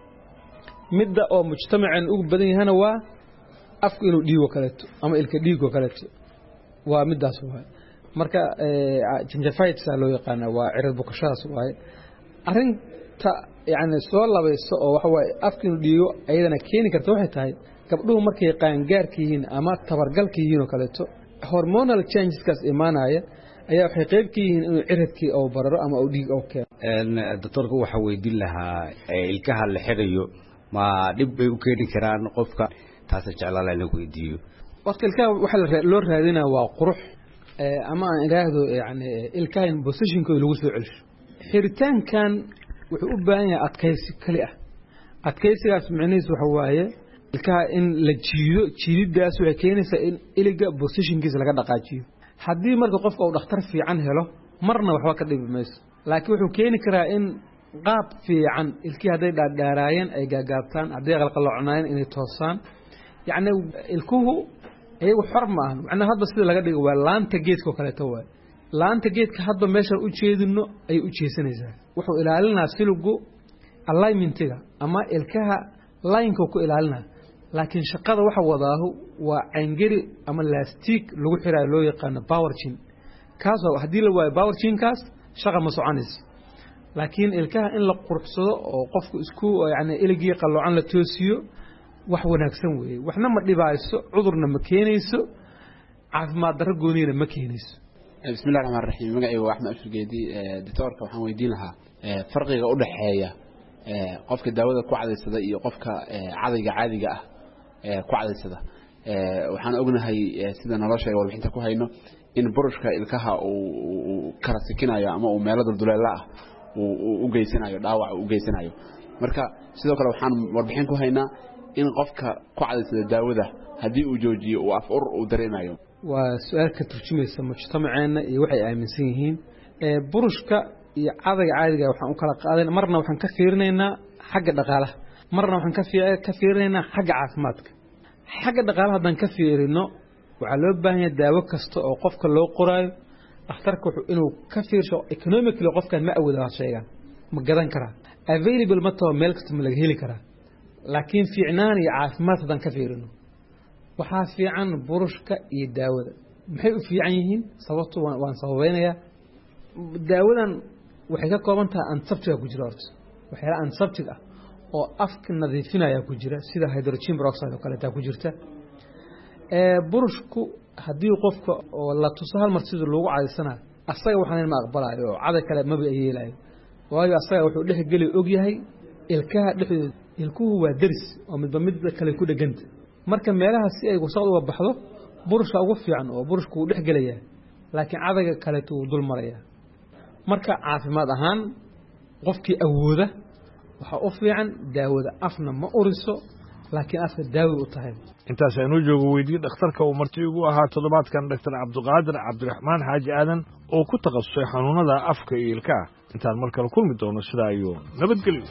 midda oo mujtamaceen ugu badan yahana waa afku inuu dhiigo kaleeto ama ilka dhiigo kaleeto waa midaas waay marka gingivitis loo yaqaan waa cirid bukashadaas waay arinta yani soo labayso oo waxa waaye afka inuu dhiigo ayadana keeni karta waxay tahay gabdhuhu markay qaangaarka yihiin ama tabargalka yihiin oo kaleeto hormonal changeskaas imaanaya ayaa waxay qayb ka yihiin inuu ciridkii oo bararo ama uu dhiig oo keeno doctorku waxa weydiin lahaa ilkaha la xirayo ma dhib bay u keeni karaan qofka taas jeclaan la weydiiyo waqti ilkaha waxa loo raadinaa waa qurux ama aan ilaahdo yani ilkaha positionkooda lagu soo celiyo xiritaankan wuxuu u baahan yahay adkaysi kali ah adkaysigaas micnihiisu waxa waaye ilkaha in la jiididaas waxay keenaysaa in iliga positionkiisa laga dhaqaajiyo haddii marka qofka uu dhakhtar fiican helo marna waxba ka dhibi mayso laakiin wuxuu keeni karaa in qaab fiican ilkii hadday dhaadhaaraayeen ay gaagaabtaan hadday qalqaloocnaayeen inay toosaan yacni ilkuhu iyagu xor ma ahan macnaha hadba sida laga dhigo waa laanta geedka oo kaleeto waay laanta geedka hadba meeshaan u jeedino ayay u jeesanaysaa wuxuu ilaalinaa siligu alignmentiga ama ilkaha laynka ku ilaalinaa laakiin shaqada waxa wadaahu waa cangari ama lastig lagu xirayo loo yaqaan power chain kaas hadii la waayo power chain kaas shaqa ma soconayso laakiin ilkaha in la quruxsado oo qofku isku yani iligii qaloocan la toosiyo wax wanaagsan weeye waxna ma dhibaayo cudurna ma keenayso caafimaad darro goonina ma keenayso bismillaahir rahmaanir rahiim magacaygu waa Axmed Abshir Geedi doctorka waxaan weydiin lahaa farqiga u dhaxeeya qofka daawada ku cadaysada iyo qofka cadayga caadiga ah ku cadaysada waxaan ognahay sida nolosha warbixinta ku hayno in burushka ilkaha uu kala sikinayo ama uu meelo dulduleela ah uu geysanayo dhaawac uu geysanayo marka sidoo kale waxaan warbixin ku haynaa in qofka ku cadaysada daawada hadii uu joojiyo uu af ur uu dareemayo waa su'aal ka turjumaysa mujtamaceena iyo waxay aaminsan yihiin burushka iyo cadayga caadiga waxaan u kala qaadan marna waxaan ka fiirinaynaa xagga dhaqaalaha marna waxaan ka fiirinaynaa xagga caafimaadka xagga dhaqaalaha haddaan ka fiirino waxaa loo baahan yahay daawo kasta oo qofka loo qoraayo dhakhtarka wuxuu inuu ka fiirsho economically qofkan ma awoodo shaygan ma gadan karaa available ma taho meel kasta ma laga heli karaa laakiin fiicnaan iyo caafimaad haddaan ka fiirino waxaa fiican burushka iyo daawada maxay u fiican yihiin sababtu waan sababeynayaa daawadan waxay ka kooban tahay antiseptic ku jira horta waxyaala antiseptic ah oo afka nadiifinaya ku jira sida hydrogen peroxide oo kale taa ku jirta burushku haddii qofka oo la tuso hal mar sida loogu cadaysana asaga waxaan ma aqbalayo oo cada kale ma yeelayo waayo asaga wuxuu dhex gali og yahay ilkaha dhexdooda ilkuhu waa daris oo midba kale ku dhaganta marka meelaha si ay wasaqda uga baxdo burushka ugu fiican oo burushku uu dhex galaya laakiin cadaga kale uu dul maraya marka caafimaad ahaan qofkii awooda waxa u fiican daawada afna ma uriso laakiin afka daawo u tahay intaas aynu joogo weydii dhakhtarka uu marti ugu ahaa toddobaadkan Dr. Cabdiqaadir Cabdiraxmaan Xaaji Aadan oo ku takhasusay xanuunada afka iyo ilkaha intaan mar kale kulmi doono sida ayuu nabadgelyo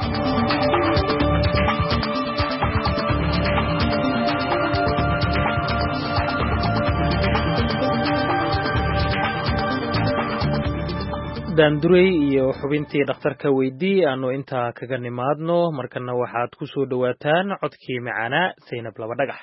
daandurey iyo xubintii dhakhtarka weydii aanu intaa kaga nimaadno markana waxaad ku soo dhawaataan codkii macaanaa Zaynab laba dhagax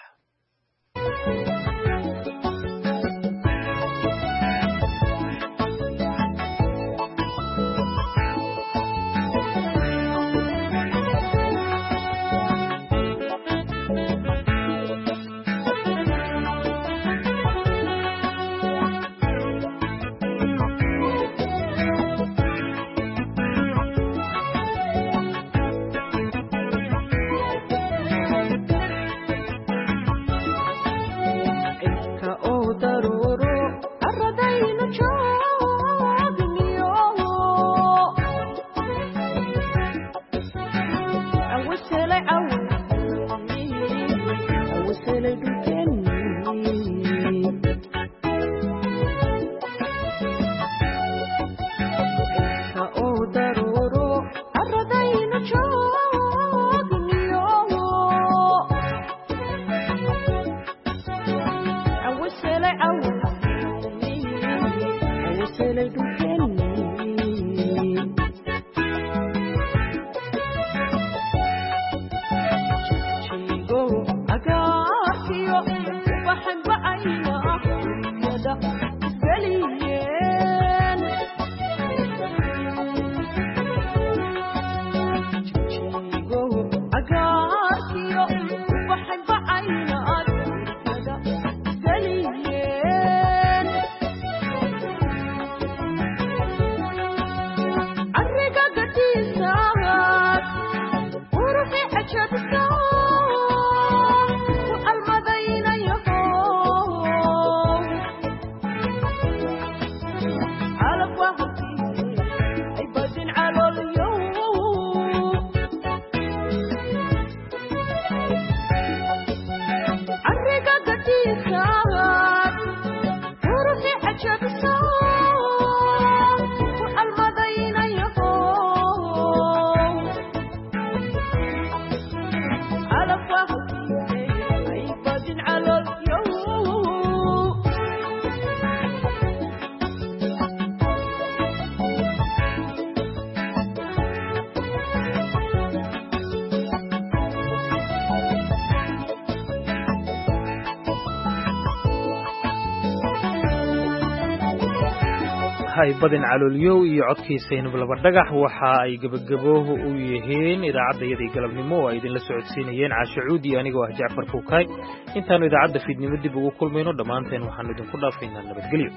badin caloolyow iyo codkii Zaynab laba dhagax waxa ay gabagaboohu u yihiin idaacadayadii galabnimo oo ay idinla socodsiinayeen Caasha Cuudi anigoo ah Jaafar Fuukay intaanu idaacadda fiidnimo dib ugu kulmayno dhamaanteen waxaan idinku dhaafaynaa nabadgelyo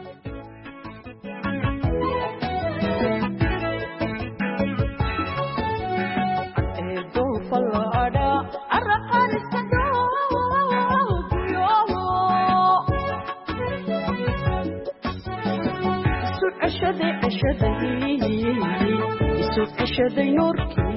عشدي نوركي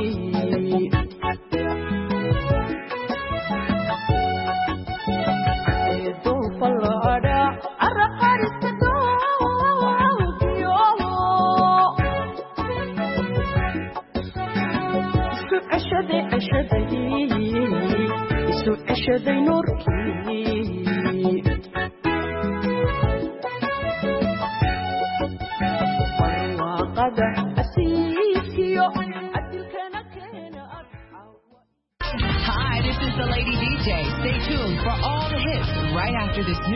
دوف الغدا الرقار السدوك يوم عشدي bulshaday nuurkii barwaaqada asiiskiyo adilkana keena Hi, this is the Lady DJ. Stay tuned for all the hits right after this